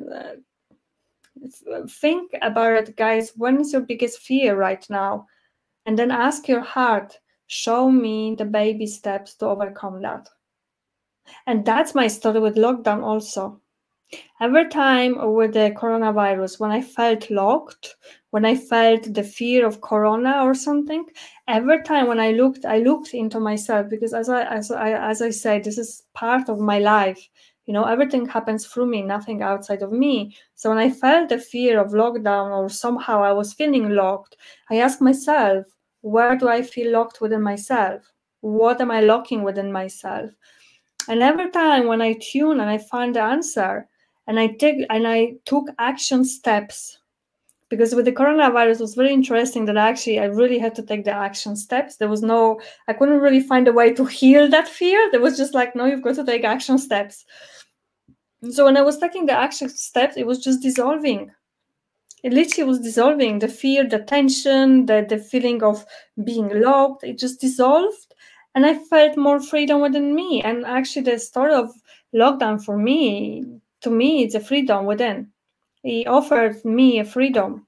uh, think about it, guys. When is your biggest fear right now? And then ask your heart, show me the baby steps to overcome that. And that's my story with lockdown also. Every time with the coronavirus, when I felt locked, when I felt the fear of corona or something, every time when I looked, I looked into myself, because as I as I as I said, this is part of my life. You know, everything happens through me, nothing outside of me. So when I felt the fear of lockdown, or somehow I was feeling locked, I asked myself, where do I feel locked within myself? What am I locking within myself? And every time when I tune and I find the answer, and I take and I took action steps Because with the coronavirus, it was very interesting that actually I really had to take the action steps. There was no, I couldn't really find a way to heal that fear. There was just like, no, you've got to take action steps. So when I was taking the action steps, it was just dissolving. It literally was dissolving. The fear, the tension, the, the feeling of being locked, it just dissolved. And I felt more freedom within me. And actually the story of lockdown for me, to me, it's a freedom within. He offered me a freedom.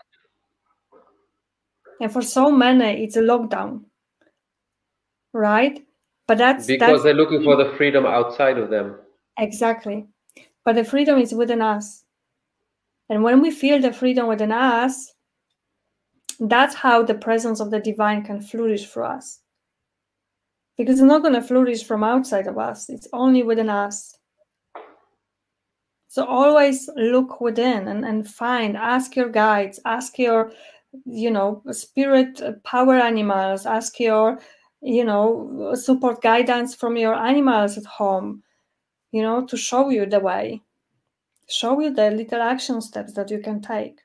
And for so many, it's a lockdown. Right? But that's because that's they're looking for the freedom outside of them. Exactly. But the freedom is within us. And when we feel the freedom within us, that's how the presence of the divine can flourish for us. Because it's not going to flourish from outside of us. It's only within us. So always look within and, and find, ask your guides, ask your, you know, spirit power animals, ask your, you know, support guidance from your animals at home, you know, to show you the way, show you the little action steps that you can take.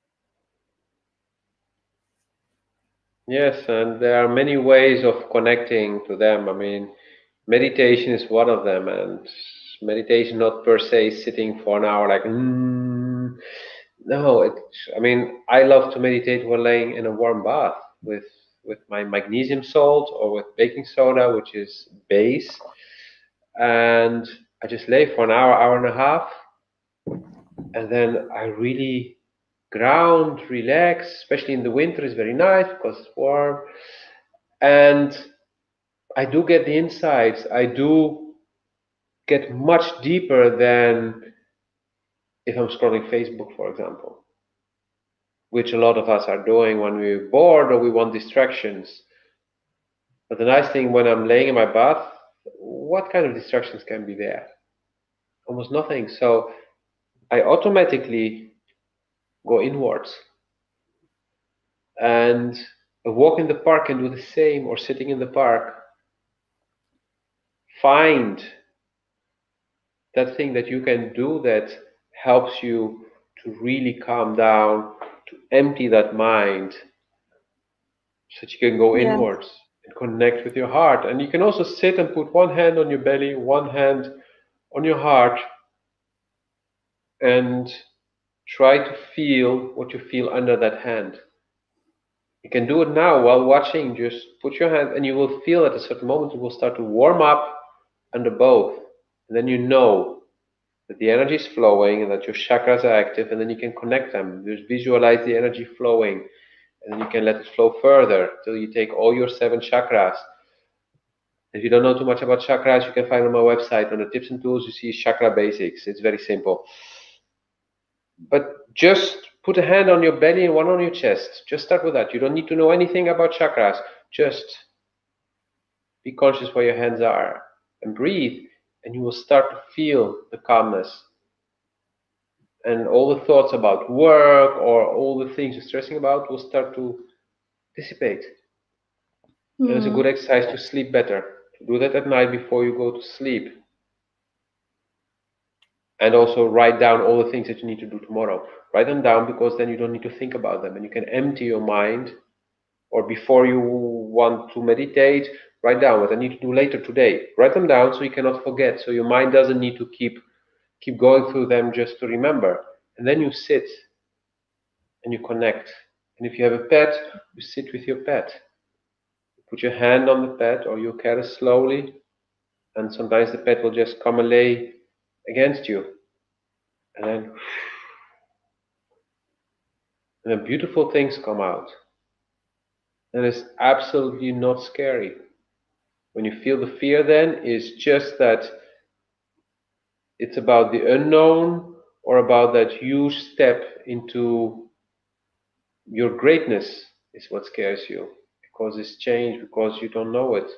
Yes, and there are many ways of connecting to them. I mean, meditation is one of them, and meditation not per se sitting for an hour like, mm, no, it, I mean, I love to meditate while laying in a warm bath with with my magnesium salt or with baking soda, which is base, and I just lay for an hour, hour and a half, and then I really ground, relax, especially in the winter is very nice because it's warm. And I do get the insights. I do get much deeper than if I'm scrolling Facebook, for example, which a lot of us are doing when we're bored or we want distractions. But the nice thing when I'm laying in my bath, what kind of distractions can be there? Almost nothing. So I automatically go inwards. And a walk in the park can do the same, or sitting in the park. Find that thing that you can do that helps you to really calm down, to empty that mind, so that you can go Yeah. inwards and connect with your heart. And you can also sit and put one hand on your belly, one hand on your heart, and try to feel what you feel under that hand. You can do it now while watching. Just put your hand, and you will feel at a certain moment it will start to warm up under both. And then you know that the energy is flowing and that your chakras are active, and then you can connect them. Just visualize the energy flowing, and then you can let it flow further till you take all your seven chakras. If you don't know too much about chakras, you can find on my website under tips and tools, you see chakra basics. It's very simple. But just put a hand on your belly and one on your chest. Just start with that. You don't need to know anything about chakras. Just be conscious where your hands are and breathe, and you will start to feel the calmness. And all the thoughts about work or all the things you're stressing about will start to dissipate. Mm-hmm. And it's a good exercise to sleep better. To do that at night before you go to sleep. And also write down all the things that you need to do tomorrow. Write them down, because then you don't need to think about them, and you can empty your mind. Or before you want to meditate, write down what I need to do later today. Write them down so you cannot forget, so your mind doesn't need to keep keep going through them just to remember. And then you sit and you connect. And if you have a pet, you sit with your pet. You put your hand on the pet, or you caress slowly, and sometimes the pet will just come and lay against you. And then, and then beautiful things come out. And it's absolutely not scary. When you feel the fear, then it's just that it's about the unknown, or about that huge step into your greatness is what scares you, because it's change, because you don't know it.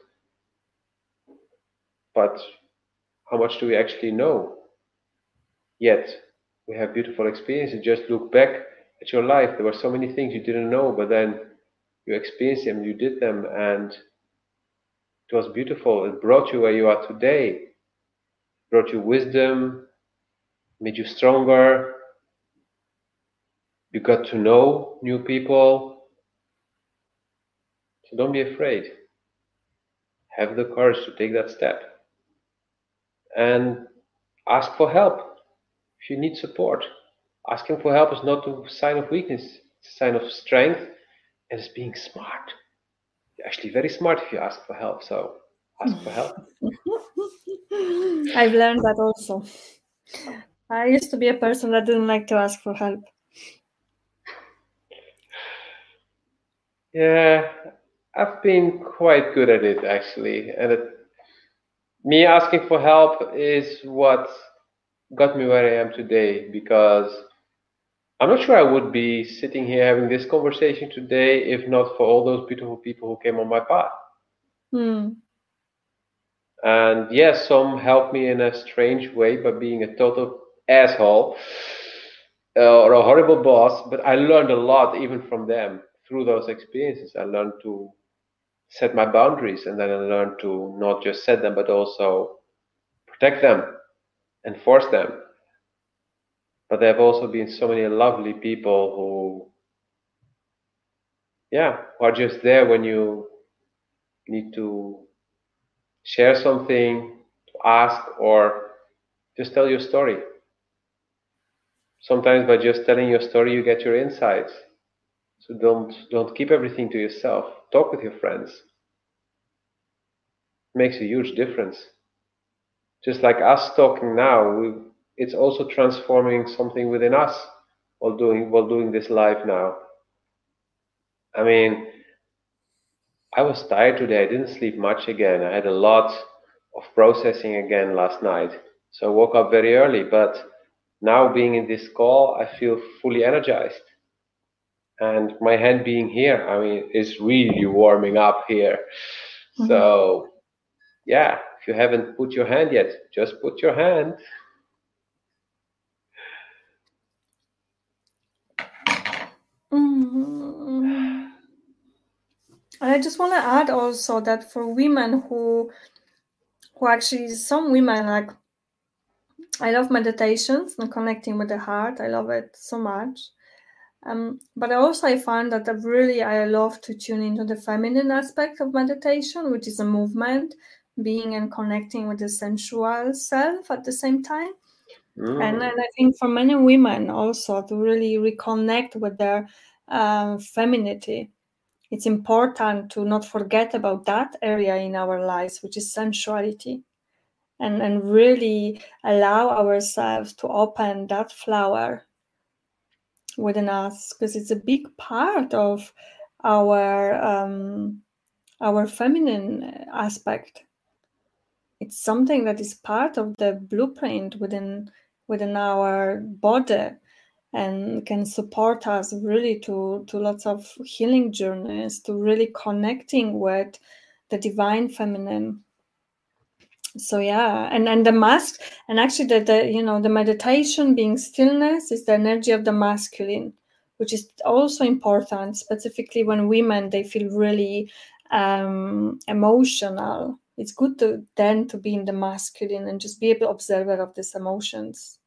But how much do we actually know? Yet we have beautiful experiences. Just look back at your life. There were so many things you didn't know, but then you experienced them, you did them, and it was beautiful. It brought you where you are today. It brought you wisdom, made you stronger. You got to know new people. So don't be afraid. Have the courage to take that step. And ask for help if you need support. Asking for help is not a sign of weakness, it's a sign of strength, and it's being smart. You're actually very smart if you ask for help, so ask for help. I've learned that also. I used to be a person that didn't like to ask for help. Yeah, I've been quite good at it actually, and it, me asking for help is what got me where I am today, because I'm not sure I would be sitting here having this conversation today if not for all those beautiful people who came on my path. Hmm. And yes, some helped me in a strange way by being a total asshole uh, or a horrible boss, but I learned a lot even from them through those experiences. I learned to set my boundaries, and then I learned to not just set them, but also protect them, enforce them. But there have also been so many lovely people who, yeah, are just there when you need to share something, to ask, or just tell your story. Sometimes by just telling your story, you get your insights. So don't don't keep everything to yourself. Talk with your friends. It makes a huge difference. Just like us talking now, we, it's also transforming something within us while doing while doing this live now. I mean, I was tired today. I didn't sleep much again. I had a lot of processing again last night. So I woke up very early, but now being in this call, I feel fully energized. And my hand being here, I mean, is really warming up here. Mhm. So, yeah, if you haven't put your hand yet, just put your hand. Mm. And I just want to add also that for women who, who actually, some women like, I love meditations and connecting with the heart. I love it so much. Um, but also I find that I really I love to tune into the feminine aspect of meditation, which is a movement, being and connecting with the sensual self at the same time. Mm. And, and I think for many women also to really reconnect with their um, femininity, it's important to not forget about that area in our lives, which is sensuality, and, and really allow ourselves to open that flower within us, because it's a big part of our um, our feminine aspect. It's something that is part of the blueprint within within our body, and can support us really to to lots of healing journeys, to really connecting with the divine feminine. So yeah, and and the mask, and actually the, the you know the meditation being stillness is the energy of the masculine, which is also important, specifically when women they feel really um emotional. It's good to then to be in the masculine and just be able observer of these emotions.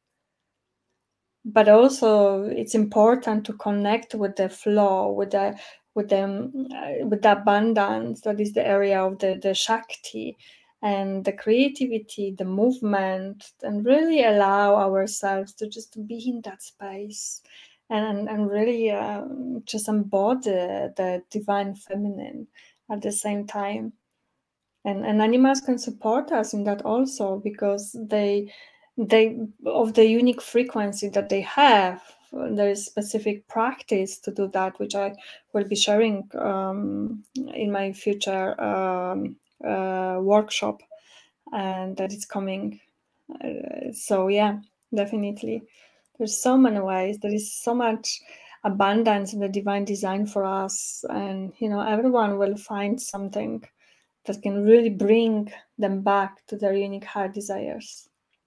But also it's important to connect with the flow, with the with the uh, with the abundance that is the area of the the Shakti, and the creativity, the movement, and really allow ourselves to just be in that space, and and really um, just embody the divine feminine at the same time. And and animals can support us in that also, because they they of the unique frequency that they have. There is specific practice to do that, which I will be sharing um, in my future um, uh, workshop, and that is coming. Uh, so yeah, definitely. There's so many ways. There is so much abundance in the divine design for us, and you know everyone will find something that can really bring them back to their unique heart desires.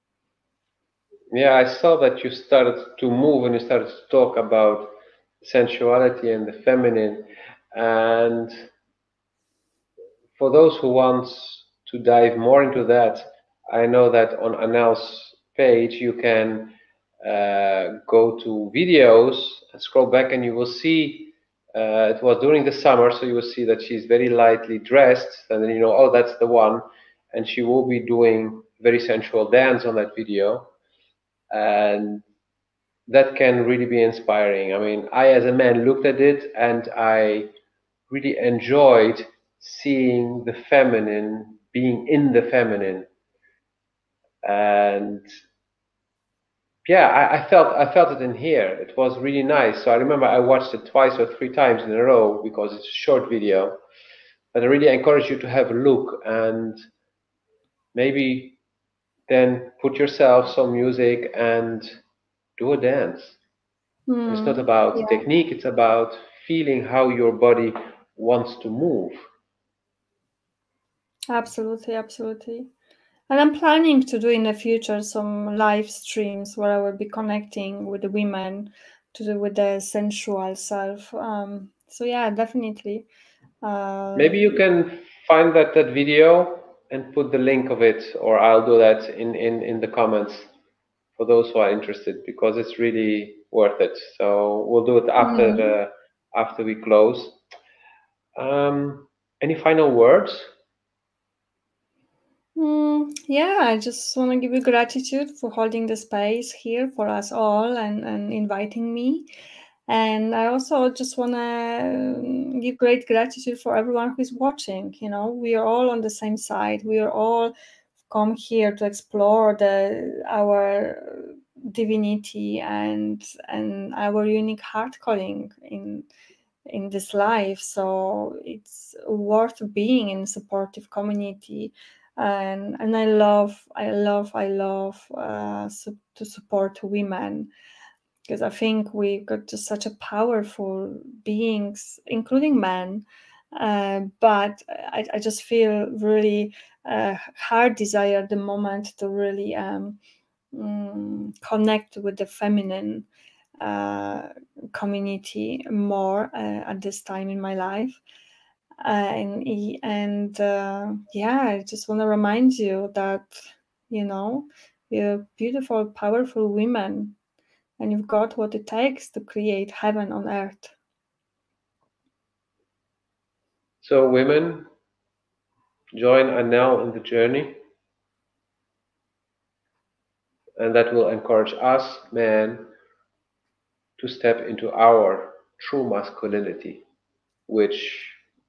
Yeah, I saw that you started to move and you started to talk about sensuality and the feminine. And for those who want to dive more into that, I know that on Anel's page you can uh, go to videos and scroll back, and you will see uh, it was during the summer, so you will see that she's very lightly dressed, and then you know, oh, that's the one, and she will be doing very sensual dance on that video, and that can really be inspiring. I mean, I as a man looked at it, and I really enjoyed seeing the feminine, being in the feminine, and yeah, I, I felt I felt it in here. It was really nice. So I remember I watched it twice or three times in a row because it's a short video. But I really encourage you to have a look and maybe then put yourself some music and do a dance. And it's not Mm, about yeah, technique, it's about feeling how your body wants to move. absolutely, absolutely. And I'm planning to do in the future some live streams where I will be connecting with the women to do with the sensual self. Um, so yeah, definitely. Uh, Maybe you can find that that video and put the link of it, or I'll do that in, in, in the comments for those who are interested, because it's really worth it. So we'll do it after mm, uh, after we close. Um, any final words? mm, yeah, I just want to give you gratitude for holding the space here for us all and, and inviting me. And I also just want to give great gratitude for everyone who's watching. You know, we are all on the same side. We are all come here to explore the our divinity and and our unique heart calling in in this life. So it's worth being in a supportive community. And and I love, I love, I love uh, su- to support women, because I think we've got just such a powerful beings, including men. Uh, but I, I just feel really uh, hard desire at the moment to really um, mm, connect with the feminine uh, community more uh, at this time in my life. Uh, and and uh, yeah, I just want to remind you that, you know, you're beautiful, powerful women, and you've got what it takes to create heaven on earth. So women, join Anel in the journey, and that will encourage us men to step into our true masculinity, which,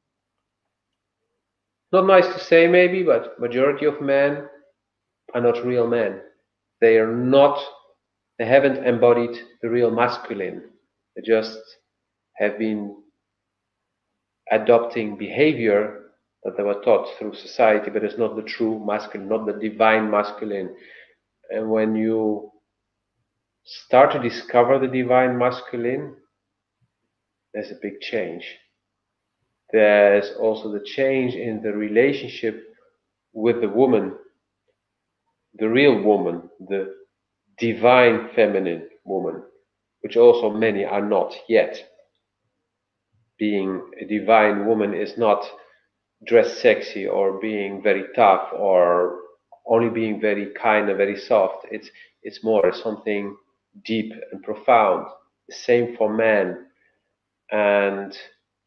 not nice to say maybe, but majority of men are not real men. They are not, they haven't embodied the real masculine. They just have been adopting behavior that they were taught through society, but it's not the true masculine, not the divine masculine. And when you start to discover the divine masculine, there's a big change. There's also the change in the relationship with the woman, the real woman, the divine feminine woman, which also many are not yet. Being a divine woman is not dress sexy or being very tough or only being very kind and very soft. It's it's more something deep and profound. The same for men. And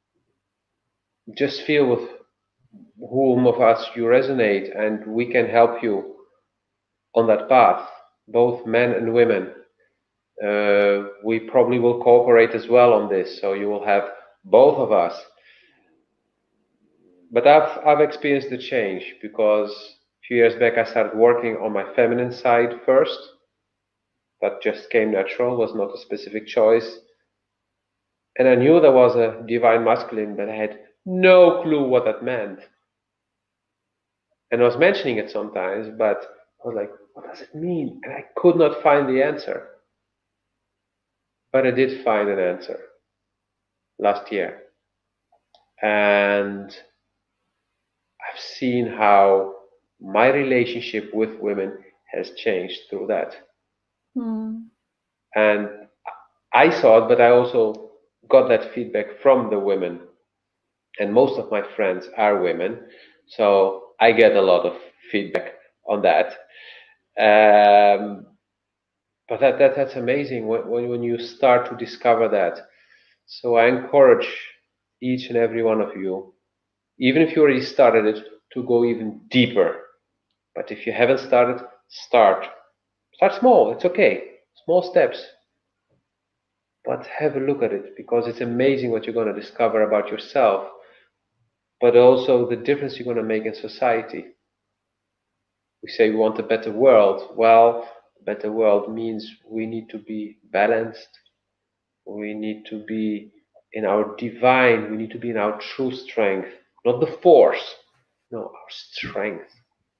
just feel with whom of us you resonate, and we can help you on that path, both men and women. Uh, we probably will cooperate as well on this, so you will have both of us. But I've I've experienced the change because a few years back I started working on my feminine side first. That just came natural, was not a specific choice. And I knew there was a divine masculine, but I had no clue what that meant. And I was mentioning it sometimes, but I was like, what does it mean? And I could not find the answer. But I did find an answer last year. And I've seen how my relationship with women has changed through that. Mm. And I saw it, but I also got that feedback from the women. And most of my friends are women. So I get a lot of feedback on that. Um, but that, that that's amazing when, when, when you start to discover that. So I encourage each and every one of you, even if you already started it, to go even deeper. But if you haven't started, start. Start small, it's okay. Small steps. But have a look at it, because it's amazing what you're going to discover about yourself, but also the difference you're going to make in society. We say we want a better world. Well, a better world means we need to be balanced. We need to be in our divine, we need to be in our true strength, not the force, no, our strength.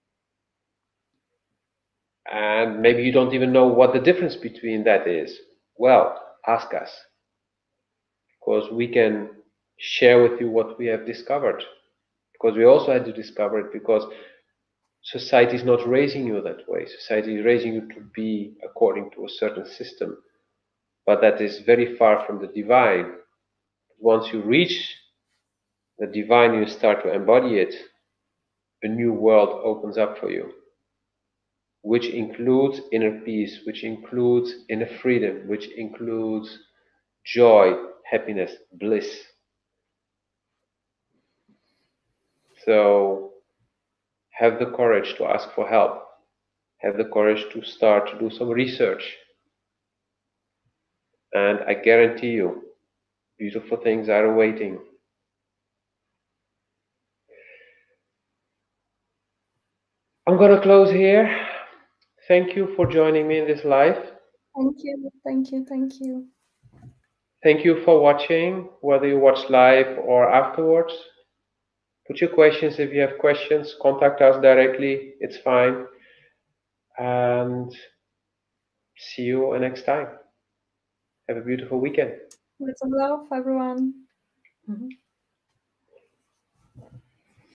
And maybe you don't even know what the difference between that is. Well, ask us, because we can share with you what we have discovered. Because we also had to discover it, because society is not raising you that way. Society is raising you to be according to a certain system, but that is very far from the divine. Once you reach the divine, you start to embody it, a new world opens up for you, which includes inner peace, which includes inner freedom, which includes joy, happiness, bliss. So have the courage to ask for help. Have the courage to start to do some research. And I guarantee you, beautiful things are awaiting. I'm going to close here. Thank you for joining me in this live. Thank you, thank you, thank you. Thank you for watching, whether you watch live or afterwards. Put your questions. If you have questions, contact us directly. It's fine. And see you next time. Have a beautiful weekend. With some love, everyone. Mm-hmm.